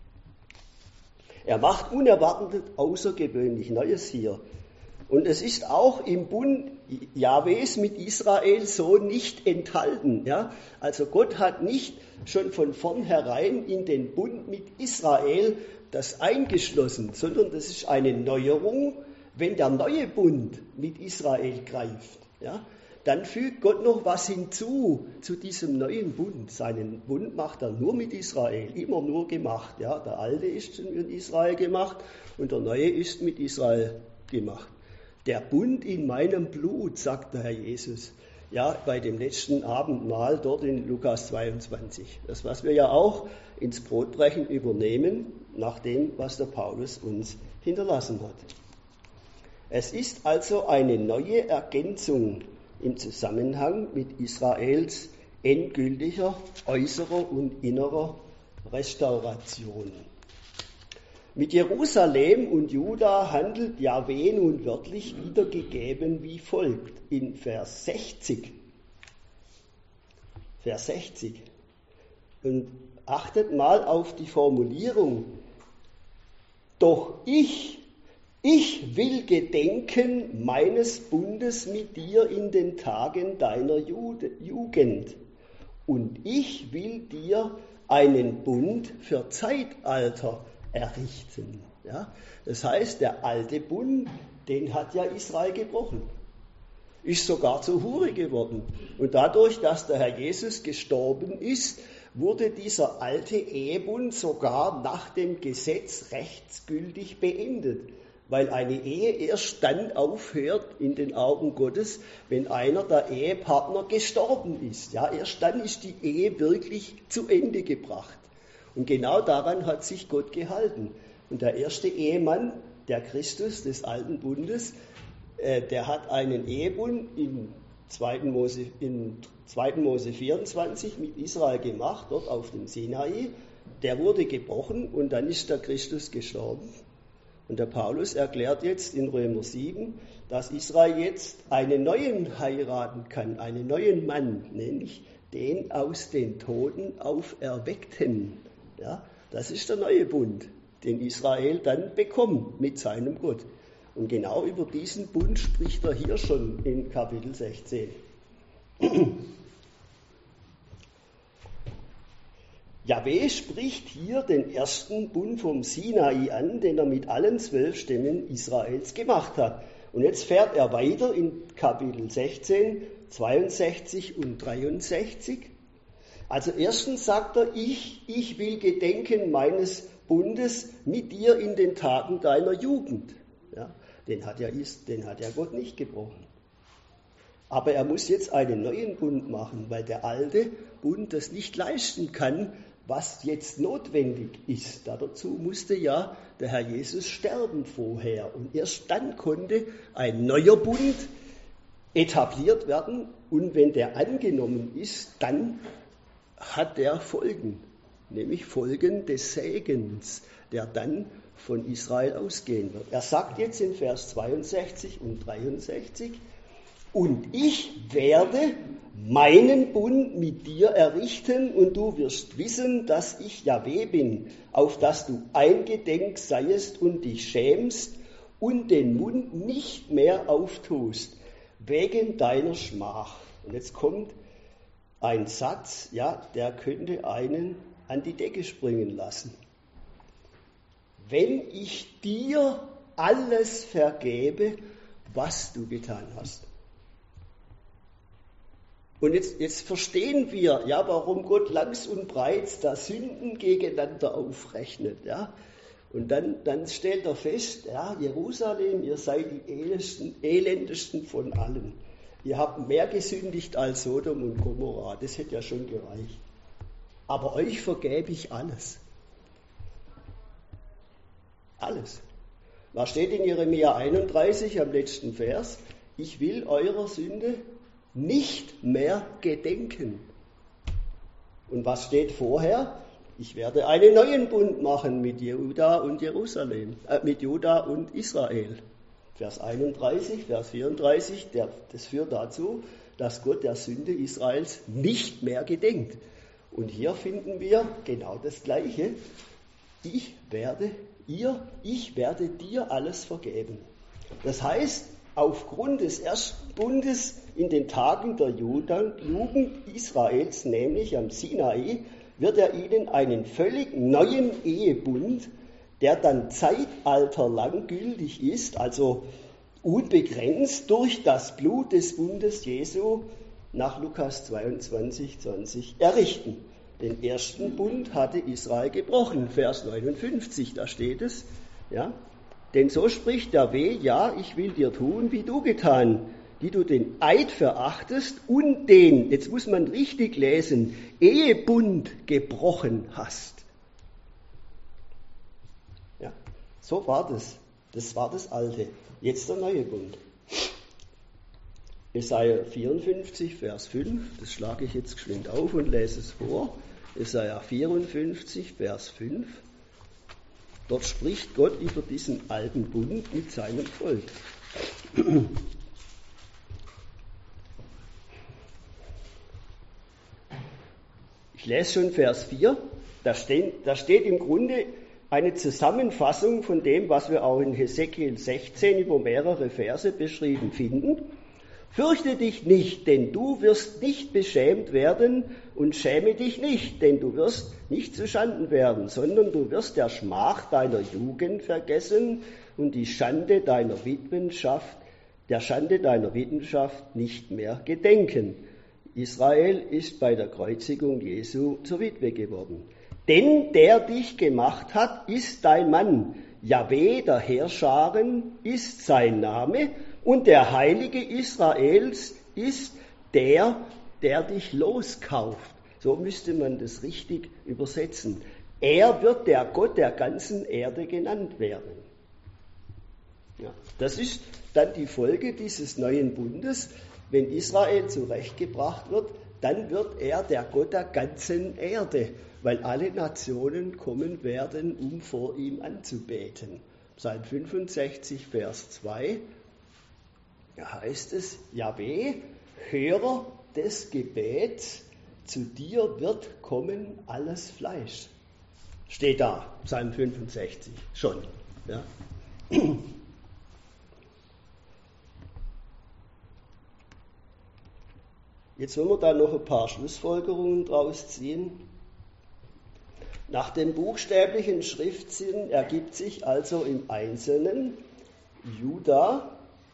S1: Er macht unerwartet außergewöhnlich Neues hier. Und es ist auch im Bund Jahwes mit Israel so nicht enthalten. Ja? Also Gott hat nicht schon von vornherein in den Bund mit Israel das eingeschlossen, sondern das ist eine Neuerung, wenn der neue Bund mit Israel greift. Ja? Dann fügt Gott noch was hinzu zu diesem neuen Bund. Seinen Bund macht er nur mit Israel, immer nur gemacht. Ja? Der alte ist mit Israel gemacht und der neue ist mit Israel gemacht. Der Bund in meinem Blut, sagt der Herr Jesus, bei dem letzten Abendmahl dort in Lukas 22. Das, was wir ja auch ins Brotbrechen übernehmen, nach dem, was der Paulus uns hinterlassen hat. Es ist also eine neue Ergänzung im Zusammenhang mit Israels endgültiger äußerer und innerer Restauration. Mit Jerusalem und Juda handelt Jahwe nun wörtlich wiedergegeben wie folgt in Vers 60. Vers 60. Und achtet mal auf die Formulierung. Doch ich will gedenken meines Bundes mit dir in den Tagen deiner Jugend. Und ich will dir einen Bund für Zeitalter errichten. Ja? Das heißt, der alte Bund, den hat ja Israel gebrochen. Ist sogar zur Hure geworden. Und dadurch, dass der Herr Jesus gestorben ist, wurde dieser alte Ehebund sogar nach dem Gesetz rechtsgültig beendet. Weil eine Ehe erst dann aufhört in den Augen Gottes, wenn einer der Ehepartner gestorben ist. Ja, erst dann ist die Ehe wirklich zu Ende gebracht. Und genau daran hat sich Gott gehalten. Und der erste Ehemann, der Christus des alten Bundes, der hat einen Ehebund in 2. Mose 24 mit Israel gemacht, dort auf dem Sinai. Der wurde gebrochen und dann ist der Christus gestorben. Und der Paulus erklärt jetzt in Römer 7, dass Israel jetzt einen neuen heiraten kann, einen neuen Mann, nämlich den aus den Toten Auferweckten. Ja, das ist der neue Bund, den Israel dann bekommt mit seinem Gott. Und genau über diesen Bund spricht er hier schon in Kapitel 16. Jahwe spricht hier den ersten Bund vom Sinai an, den er mit allen 12 Stämmen Israels gemacht hat. Und jetzt fährt er weiter in Kapitel 16, 62 und 63. Also erstens sagt er, ich will gedenken meines Bundes mit dir in den Tagen deiner Jugend. Ja, den hat ja Gott nicht gebrochen. Aber er muss jetzt einen neuen Bund machen, weil der alte Bund das nicht leisten kann, was jetzt notwendig ist. Dazu musste ja der Herr Jesus sterben vorher. Und erst dann konnte ein neuer Bund etabliert werden. Und wenn der angenommen ist, dann hat der Folgen, nämlich Folgen des Segens, der dann von Israel ausgehen wird. Er sagt jetzt in Vers 62 und 63, und ich werde meinen Bund mit dir errichten und du wirst wissen, dass ich Jahwe bin, auf dass du eingedenk seiest und dich schämst und den Mund nicht mehr auftust, wegen deiner Schmach. Und jetzt kommt ein Satz, ja, der könnte einen an die Decke springen lassen. Wenn ich dir alles vergebe, was du getan hast. Und jetzt verstehen wir, ja, warum Gott langs und breit da Sünden gegeneinander aufrechnet. Ja. Und dann stellt er fest, ja, Jerusalem, ihr seid die elendesten von allen. Ihr habt mehr gesündigt als Sodom und Gomorra, das hätte ja schon gereicht. Aber euch vergebe ich alles. Alles. Was steht in Jeremia 31 am letzten Vers? Ich will eurer Sünde nicht mehr gedenken. Und was steht vorher? Ich werde einen neuen Bund machen mit Juda und Jerusalem, mit Juda und Israel. Vers 31, Vers 34, das führt dazu, dass Gott der Sünde Israels nicht mehr gedenkt. Und hier finden wir genau das Gleiche. Ich werde dir alles vergeben. Das heißt, aufgrund des ersten Bundes in den Tagen der Jugend Israels, nämlich am Sinai, wird er ihnen einen völlig neuen Ehebund, der dann zeitalterlang gültig ist, also unbegrenzt durch das Blut des Bundes Jesu nach Lukas 22,20 errichten. Den ersten Bund hatte Israel gebrochen, Vers 59, da steht es, ja. Denn so spricht Jahwe, ja, ich will dir tun, wie du getan, die du den Eid verachtest und den, jetzt muss man richtig lesen, Ehebund gebrochen hast. Ja, so war das. Das war das Alte. Jetzt der neue Bund. Jesaja 54, Vers 5, das schlage ich jetzt geschwind auf und lese es vor. Jesaja 54, Vers 5. Dort spricht Gott über diesen alten Bund mit seinem Volk. Ich lese schon Vers 4. Da steht im Grunde eine Zusammenfassung von dem, was wir auch in Hesekiel 16 über mehrere Verse beschrieben finden. Fürchte dich nicht, denn du wirst nicht beschämt werden, und schäme dich nicht, denn du wirst nicht zuschanden werden, sondern du wirst der Schmach deiner Jugend vergessen und die Schande deiner Witwenschaft, nicht mehr gedenken. Israel ist bei der Kreuzigung Jesu zur Witwe geworden. Denn der dich gemacht hat, ist dein Mann. Jahwe, der Heerscharen, ist sein Name. Und der Heilige Israels ist der dich loskauft. So müsste man das richtig übersetzen. Er wird der Gott der ganzen Erde genannt werden. Ja, das ist dann die Folge dieses neuen Bundes. Wenn Israel zurechtgebracht wird, dann wird er der Gott der ganzen Erde, weil alle Nationen kommen werden, um vor ihm anzubeten. Psalm 65, Vers 2. Da heißt es, Jahwe, Hörer des Gebets, zu dir wird kommen alles Fleisch. Steht da, Psalm 65, schon. Ja. Jetzt wollen wir da noch ein paar Schlussfolgerungen draus ziehen. Nach dem buchstäblichen Schriftsinn ergibt sich also im Einzelnen Juda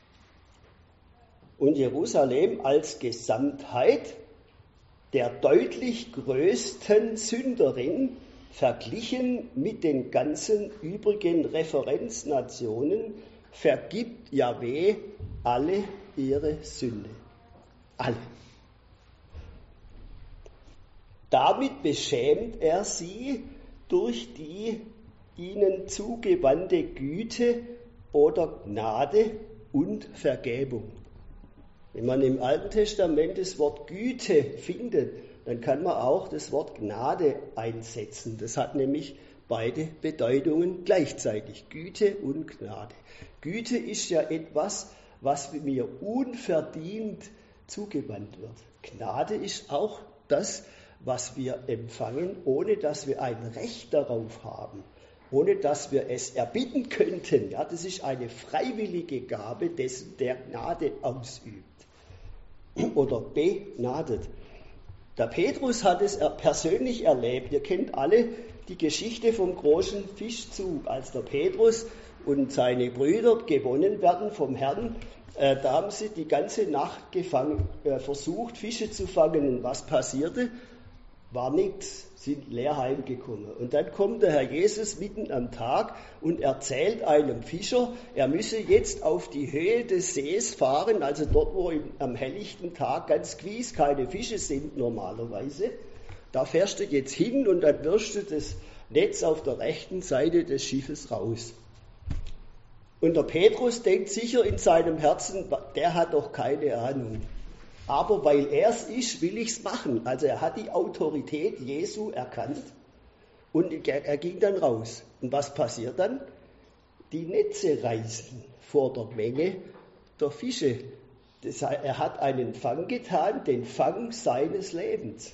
S1: und Jerusalem als Gesamtheit der deutlich größten Sünderin verglichen mit den ganzen übrigen Referenznationen vergibt Jahwe alle ihre Sünde. alle. Damit beschämt er sie durch die ihnen zugewandte Güte oder Gnade und Vergebung. Wenn man im Alten Testament das Wort Güte findet, dann kann man auch das Wort Gnade einsetzen. Das hat nämlich beide Bedeutungen gleichzeitig, Güte und Gnade. Güte ist ja etwas, was mir unverdient zugewandt wird. Gnade ist auch das, was wir empfangen, ohne dass wir ein Recht darauf haben, ohne dass wir es erbitten könnten. Ja, das ist eine freiwillige Gabe, dessen der Gnade ausübt oder begnadet. Der Petrus hat es persönlich erlebt. Ihr kennt alle die Geschichte vom großen Fischzug, als der Petrus und seine Brüder gewonnen werden vom Herrn. Da haben sie die ganze Nacht versucht, Fische zu fangen. Und was passierte? War nichts, sind leer heimgekommen. Und dann kommt der Herr Jesus mitten am Tag und erzählt einem Fischer, er müsse jetzt auf die Höhe des Sees fahren, also dort, wo am helllichten Tag ganz gewiss keine Fische sind normalerweise. Da fährst du jetzt hin und dann wirfst du das Netz auf der rechten Seite des Schiffes raus. Und der Petrus denkt sicher in seinem Herzen, der hat doch keine Ahnung. Aber weil er es ist, will ich es machen. Also er hat die Autorität Jesu erkannt und er ging dann raus. Und was passiert dann? Die Netze reißen vor der Menge der Fische. Das heißt, er hat einen Fang getan, den Fang seines Lebens.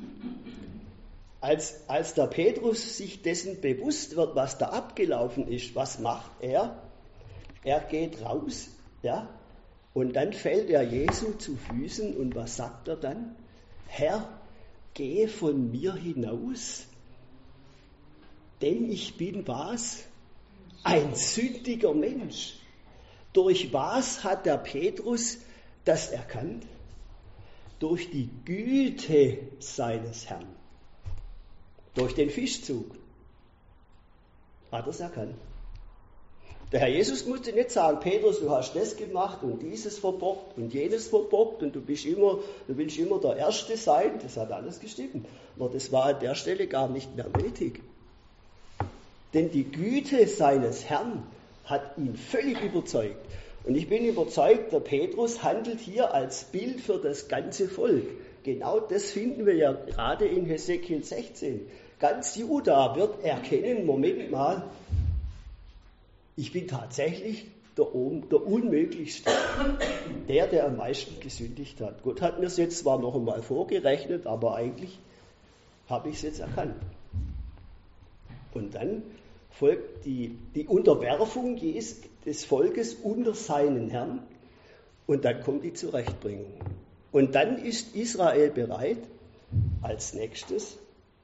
S1: Als der Petrus sich dessen bewusst wird, was da abgelaufen ist, was macht er? Er geht raus, ja, und dann fällt er Jesu zu Füßen und was sagt er dann? Herr, geh von mir hinaus, denn ich bin was? Ein sündiger Mensch. Durch was hat der Petrus das erkannt? Durch die Güte seines Herrn. Durch den Fischzug hat er es erkannt. Der Herr Jesus musste nicht sagen, Petrus, du hast das gemacht und dieses verbockt und jenes verbockt und du willst immer der Erste sein. Das hat alles gestimmt. Aber das war an der Stelle gar nicht mehr nötig. Denn die Güte seines Herrn hat ihn völlig überzeugt. Und ich bin überzeugt, der Petrus handelt hier als Bild für das ganze Volk. Genau das finden wir ja gerade in Hesekiel 16. Ganz Juda wird erkennen, Moment mal, ich bin tatsächlich der Unmöglichste, der am meisten gesündigt hat. Gott hat mir es jetzt zwar noch einmal vorgerechnet, aber eigentlich habe ich es jetzt erkannt. Und dann folgt die Unterwerfung des Volkes unter seinen Herrn und dann kommt die Zurechtbringung. Und dann ist Israel bereit, als nächstes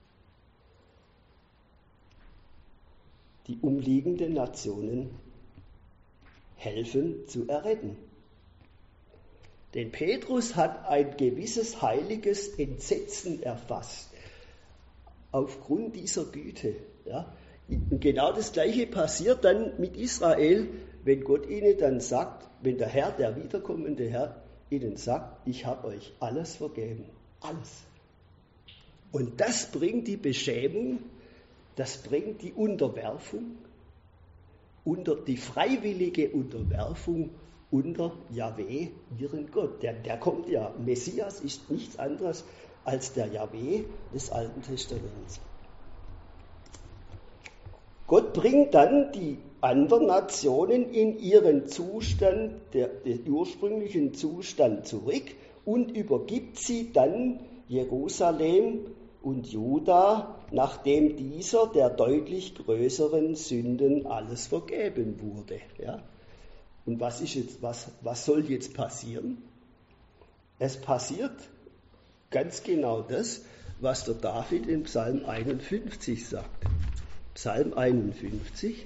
S1: die umliegenden Nationen helfen zu erretten. Denn Petrus hat ein gewisses heiliges Entsetzen erfasst aufgrund dieser Güte. Ja? Und genau das Gleiche passiert dann mit Israel, wenn Gott ihnen dann sagt, wenn der Herr, der wiederkommende Herr, ihnen sagt, ich habe euch alles vergeben. Alles. Und das bringt die Beschämung, das bringt die Unterwerfung, die freiwillige Unterwerfung unter Jahwe, ihren Gott. Der kommt ja, Messias ist nichts anderes als der Jahwe des Alten Testaments. Gott bringt dann die anderen Nationen in ihren Zustand, den ursprünglichen Zustand zurück und übergibt sie dann Jerusalem und Juda, nachdem dieser der deutlich größeren Sünden alles vergeben wurde. Ja? Und was soll jetzt passieren? Es passiert ganz genau das, was der David in Psalm 51 sagt. Psalm 51.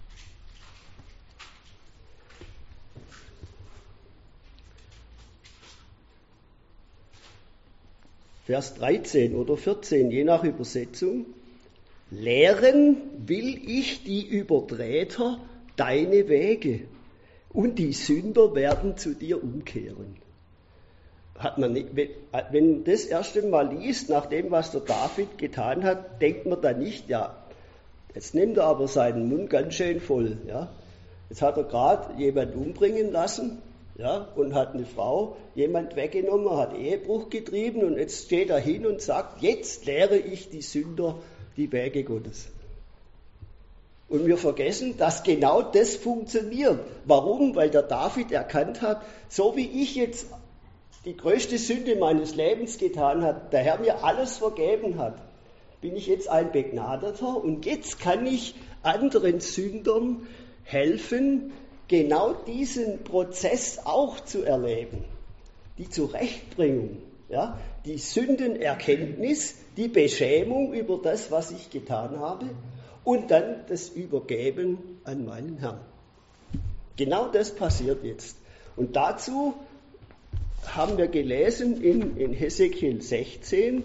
S1: Vers 13 oder 14, je nach Übersetzung. Lehren will ich die Übertreter deine Wege und die Sünder werden zu dir umkehren. hat man nicht, wenn das erste Mal liest, nach dem, was der David getan hat, denkt man da nicht, ja, jetzt nimmt er aber seinen Mund ganz schön voll. Ja. Jetzt hat er gerade jemand umbringen lassen, ja, und hat eine Frau jemand weggenommen, hat Ehebruch getrieben und jetzt steht er hin und sagt, jetzt lehre ich die Sünder die Wege Gottes. Und wir vergessen, dass genau das funktioniert. Warum? Weil der David erkannt hat, so wie ich jetzt die größte Sünde meines Lebens getan habe, der Herr mir alles vergeben hat, bin ich jetzt ein Begnadeter und jetzt kann ich anderen Sündern helfen, genau diesen Prozess auch zu erleben. Die Zurechtbringung, ja, die Sündenerkenntnis, die Beschämung über das, was ich getan habe und dann das Übergeben an meinen Herrn. Genau das passiert jetzt. Und dazu haben wir gelesen in Hesekiel 16,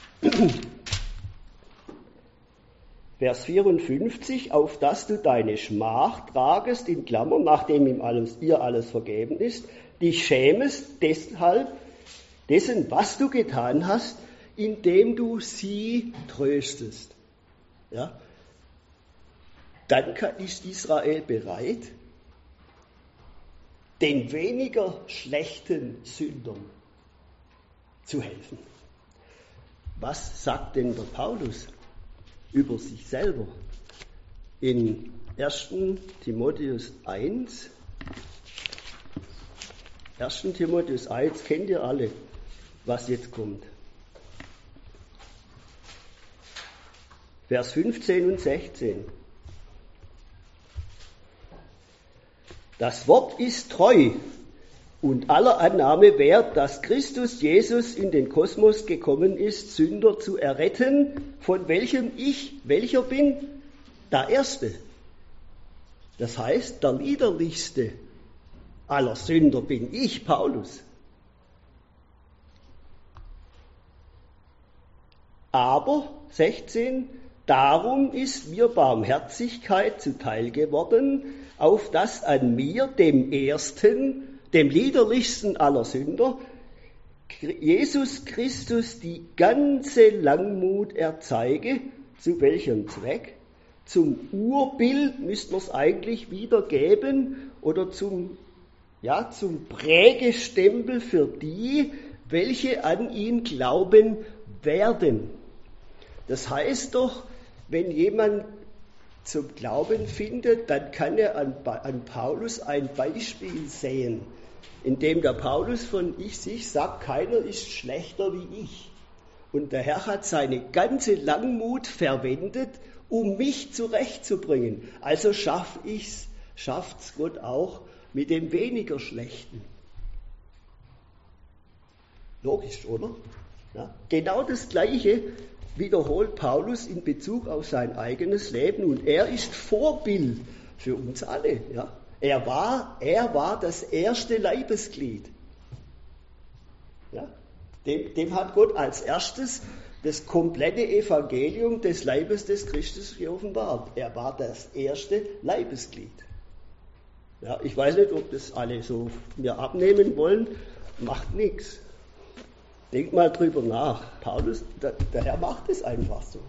S1: Vers 54, auf dass du deine Schmach tragest, in Klammern, nachdem ihr alles vergeben ist, dich schämest deshalb dessen, was du getan hast, indem du sie tröstest. Ja? Dann ist Israel bereit, den weniger schlechten Sündern zu helfen. Was sagt denn der Paulus über sich selber? In 1. Timotheus 1, kennt ihr alle, was jetzt kommt. Vers 15 und 16. Das Wort ist treu und aller Annahme wert, dass Christus Jesus in den Kosmos gekommen ist, Sünder zu erretten, von welchem ich, welcher bin? Der Erste. Das heißt, der liederlichste aller Sünder bin ich, Paulus. Aber, 16, darum ist mir Barmherzigkeit zuteil geworden, auf dass an mir, dem Ersten, dem liederlichsten aller Sünder, Jesus Christus die ganze Langmut erzeige. Zu welchem Zweck? Zum Urbild müsste man es eigentlich wiedergeben oder zum Prägestempel für die, welche an ihn glauben werden. Das heißt doch, wenn jemand zum Glauben findet, dann kann er an Paulus ein Beispiel sehen, in dem der Paulus von sich sagt, keiner ist schlechter wie ich. Und der Herr hat seine ganze Langmut verwendet, um mich zurechtzubringen. Also schafft's Gott auch mit dem weniger Schlechten. Logisch, oder? Ja, genau das Gleiche wiederholt Paulus in Bezug auf sein eigenes Leben und er ist Vorbild für uns alle. Ja? Er war das erste Leibesglied. Ja? Dem hat Gott als erstes das komplette Evangelium des Leibes des Christus geoffenbart. Er war das erste Leibesglied. Ja, ich weiß nicht, ob das alle so mir abnehmen wollen, macht nichts. Denkt mal drüber nach. Paulus, der Herr macht es einfach so.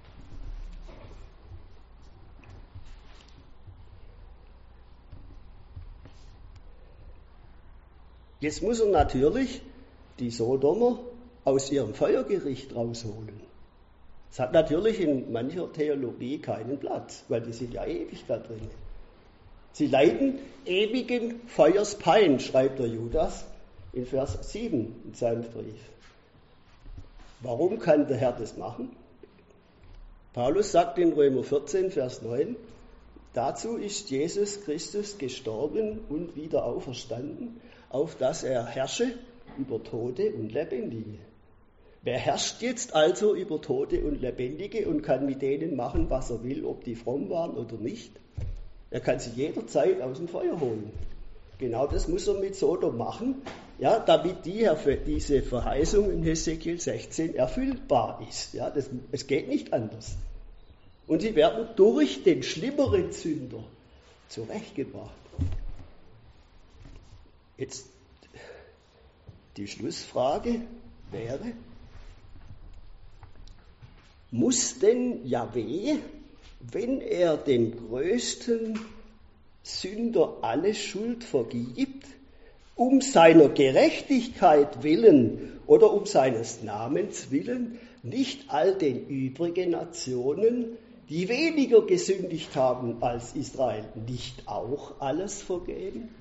S1: Jetzt muss er natürlich die Sodomer aus ihrem Feuergericht rausholen. Das hat natürlich in mancher Theologie keinen Platz, weil die sind ja ewig da drin. Sie leiden ewigen Feuerspein, schreibt der Judas in Vers 7 in seinem Brief. Warum kann der Herr das machen? Paulus sagt in Römer 14, Vers 9, dazu ist Jesus Christus gestorben und wieder auferstanden, auf dass er herrsche über Tote und Lebendige. Wer herrscht jetzt also über Tote und Lebendige und kann mit denen machen, was er will, ob die fromm waren oder nicht? Er kann sie jederzeit aus dem Feuer holen. Genau das muss er mit Sodom machen, ja, damit diese Verheißung in Hesekiel 16 erfüllbar ist. Ja, es geht nicht anders. Und sie werden durch den schlimmeren Sünder zurechtgebracht. Jetzt Die Schlussfrage wäre, muss denn Jahwe, wenn er dem größten Sünder alle Schuld vergibt, um seiner Gerechtigkeit willen oder um seines Namens willen, nicht all den übrigen Nationen, die weniger gesündigt haben als Israel, nicht auch alles vergeben?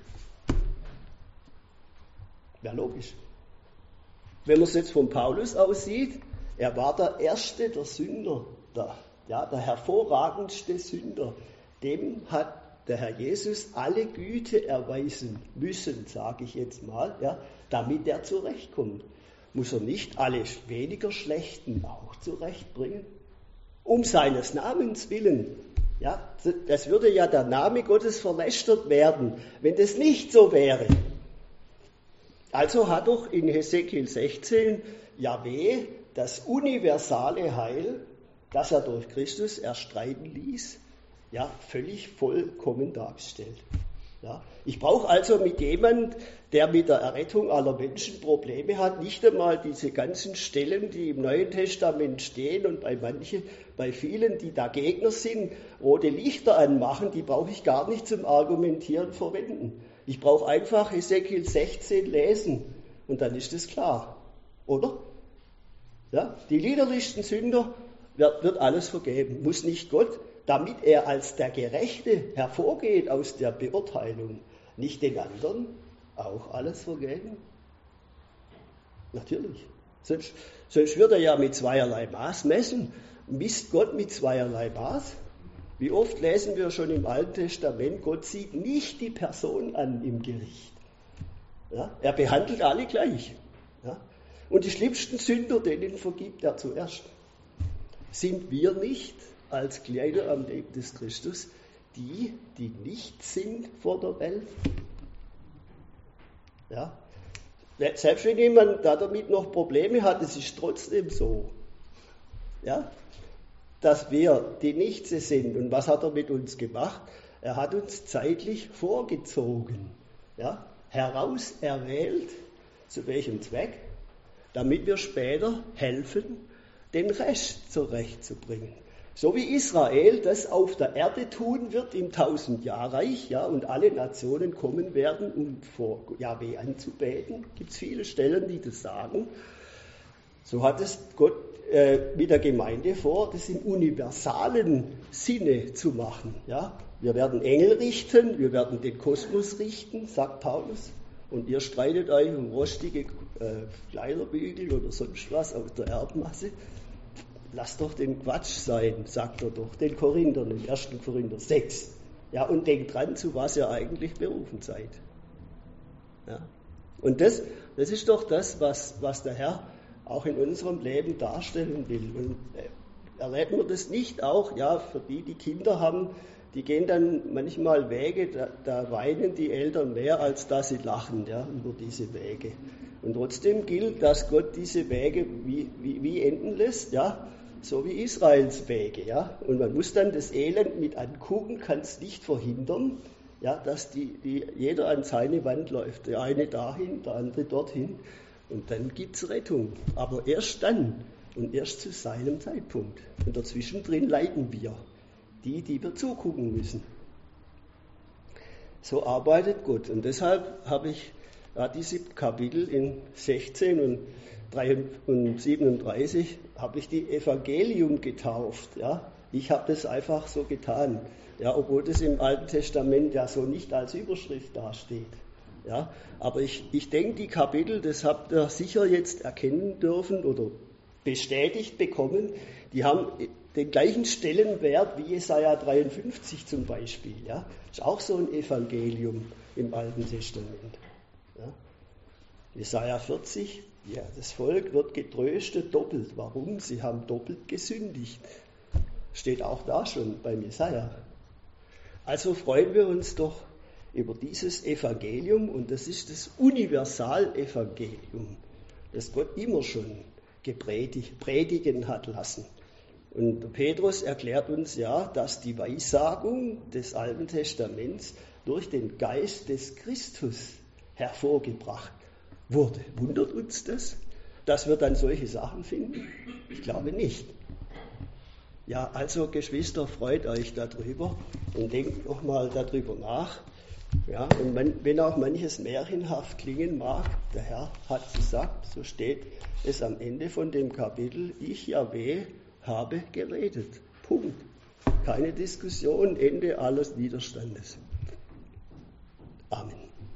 S1: Wäre logisch. Wenn man es jetzt von Paulus aussieht, er war der Erste der Sünder, der hervorragendste Sünder. Dem hat der Herr Jesus alle Güte erweisen müssen, sage ich jetzt mal, damit er zurechtkommt. Muss er nicht alle weniger Schlechten auch zurechtbringen? Um seines Namens willen. Ja, das würde ja der Name Gottes verlästert werden, wenn das nicht so wäre. Also hat doch in Hesekiel 16 Jahwe das universale Heil, das er durch Christus erstreiten ließ, völlig vollkommen dargestellt. Ja, ich brauche also mit jemandem, der mit der Errettung aller Menschen Probleme hat, nicht einmal diese ganzen Stellen, die im Neuen Testament stehen und bei vielen, die da Gegner sind, rote Lichter anmachen, die brauche ich gar nicht zum Argumentieren verwenden. Ich brauche einfach Hesekiel 16 lesen und dann ist es klar, oder? Ja, die liederlichsten Sünder wird alles vergeben, muss nicht Gott, damit er als der Gerechte hervorgeht aus der Beurteilung, nicht den anderen auch alles vergeben? Natürlich. Sonst würde er ja mit zweierlei Maß messen. Misst Gott mit zweierlei Maß? Wie oft lesen wir schon im Alten Testament, Gott sieht nicht die Person an im Gericht. Ja, er behandelt alle gleich. Ja. Und die schlimmsten Sünder, denen vergibt er zuerst. Sind wir nicht als Kleider am Leib des Christus die nicht sind vor der Welt? Ja. Selbst wenn jemand damit noch Probleme hat, es ist trotzdem so, dass wir die Nichtse sind. Und was hat er mit uns gemacht? Er hat uns zeitlich vorgezogen, herauserwählt. Zu welchem Zweck? Damit wir später helfen, den Rest zurechtzubringen. So wie Israel das auf der Erde tun wird im 1000-Jahr-Reich, und alle Nationen kommen werden, um vor Jahwe anzubeten. Gibt es viele Stellen, die das sagen. So hat es Gott mit der Gemeinde vor, das im universalen Sinne zu machen. Ja? Wir werden Engel richten, wir werden den Kosmos richten, sagt Paulus. Und ihr streitet euch um rostige Kleiderbügel oder sonst was auf der Erdmasse. Lasst doch den Quatsch sein, sagt er doch, den Korinthern, in 1. Korinther 6. Ja, und denkt dran, zu was ihr eigentlich berufen seid. Ja. Und das ist doch das, was der Herr auch in unserem Leben darstellen will. Und erlebt man das nicht auch, für die Kinder haben, die gehen dann manchmal Wege, da weinen die Eltern mehr, als dass sie lachen, über diese Wege. Und trotzdem gilt, dass Gott diese Wege wie enden lässt, so wie Israels Wege, Und man muss dann das Elend mit angucken, kann es nicht verhindern, dass jeder an seine Wand läuft. Der eine dahin, der andere dorthin. Und dann gibt es Rettung. Aber erst dann und erst zu seinem Zeitpunkt. Und dazwischen drin leiden wir, die wir zugucken müssen. So arbeitet Gott. Und deshalb habe ich diese Kapitel in 16 und 37 habe ich die Evangelium getauft. Ich habe das einfach so getan, obwohl das im Alten Testament so nicht als Überschrift dasteht. Aber ich denke, die Kapitel, das habt ihr sicher jetzt erkennen dürfen oder bestätigt bekommen, die haben den gleichen Stellenwert wie Jesaja 53 zum Beispiel. Ist auch so ein Evangelium im Alten Testament. Jesaja 40, das Volk wird getröstet doppelt. Warum? Sie haben doppelt gesündigt. Steht auch da schon beim Jesaja. Also freuen wir uns doch über dieses Evangelium, und das ist das Universalevangelium, das Gott immer schon predigen hat lassen. Und Petrus erklärt uns dass die Weissagung des Alten Testaments durch den Geist des Christus hervorgebracht wurde. Wundert uns das, dass wir dann solche Sachen finden? Ich glaube nicht. Ja, also Geschwister, freut euch darüber und denkt nochmal darüber nach. Ja, und wenn auch manches märchenhaft klingen mag, der Herr hat gesagt, so steht es am Ende von dem Kapitel, ich, Jahwe, habe geredet. Punkt. Keine Diskussion, Ende alles Widerstandes. Amen.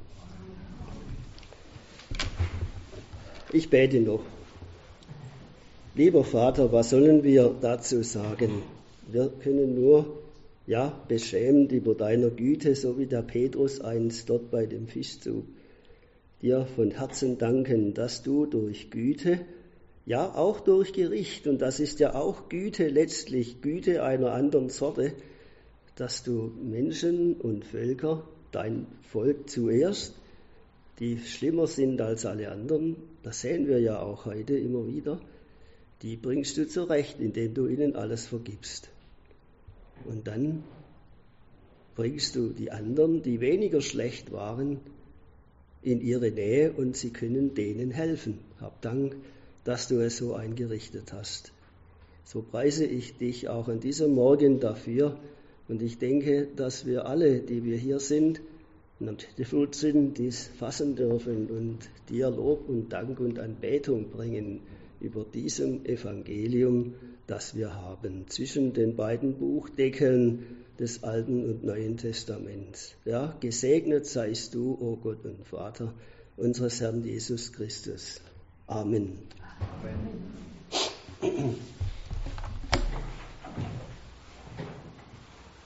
S1: Ich bete noch. Lieber Vater, was sollen wir dazu sagen? Wir können nur, beschämt über deiner Güte, so wie der Petrus einst dort bei dem Fischzug, dir von Herzen danken, dass du durch Güte, ja auch durch Gericht, und das ist ja auch Güte letztlich, Güte einer anderen Sorte, dass du Menschen und Völker, dein Volk zuerst, die schlimmer sind als alle anderen, das sehen wir ja auch heute immer wieder, die bringst du zurecht, indem du ihnen alles vergibst. Und dann bringst du die anderen, die weniger schlecht waren, in ihre Nähe und sie können denen helfen. Hab Dank, dass du es so eingerichtet hast. So preise ich dich auch an diesem Morgen dafür und ich denke, dass wir alle, die wir hier sind und am Tiefel sind, dies fassen dürfen und dir Lob und Dank und Anbetung bringen über diesem Evangelium, das wir haben, zwischen den beiden Buchdeckeln des Alten und Neuen Testaments. Ja, gesegnet seist du, o Gott und Vater unseres Herrn Jesus Christus. Amen. Amen.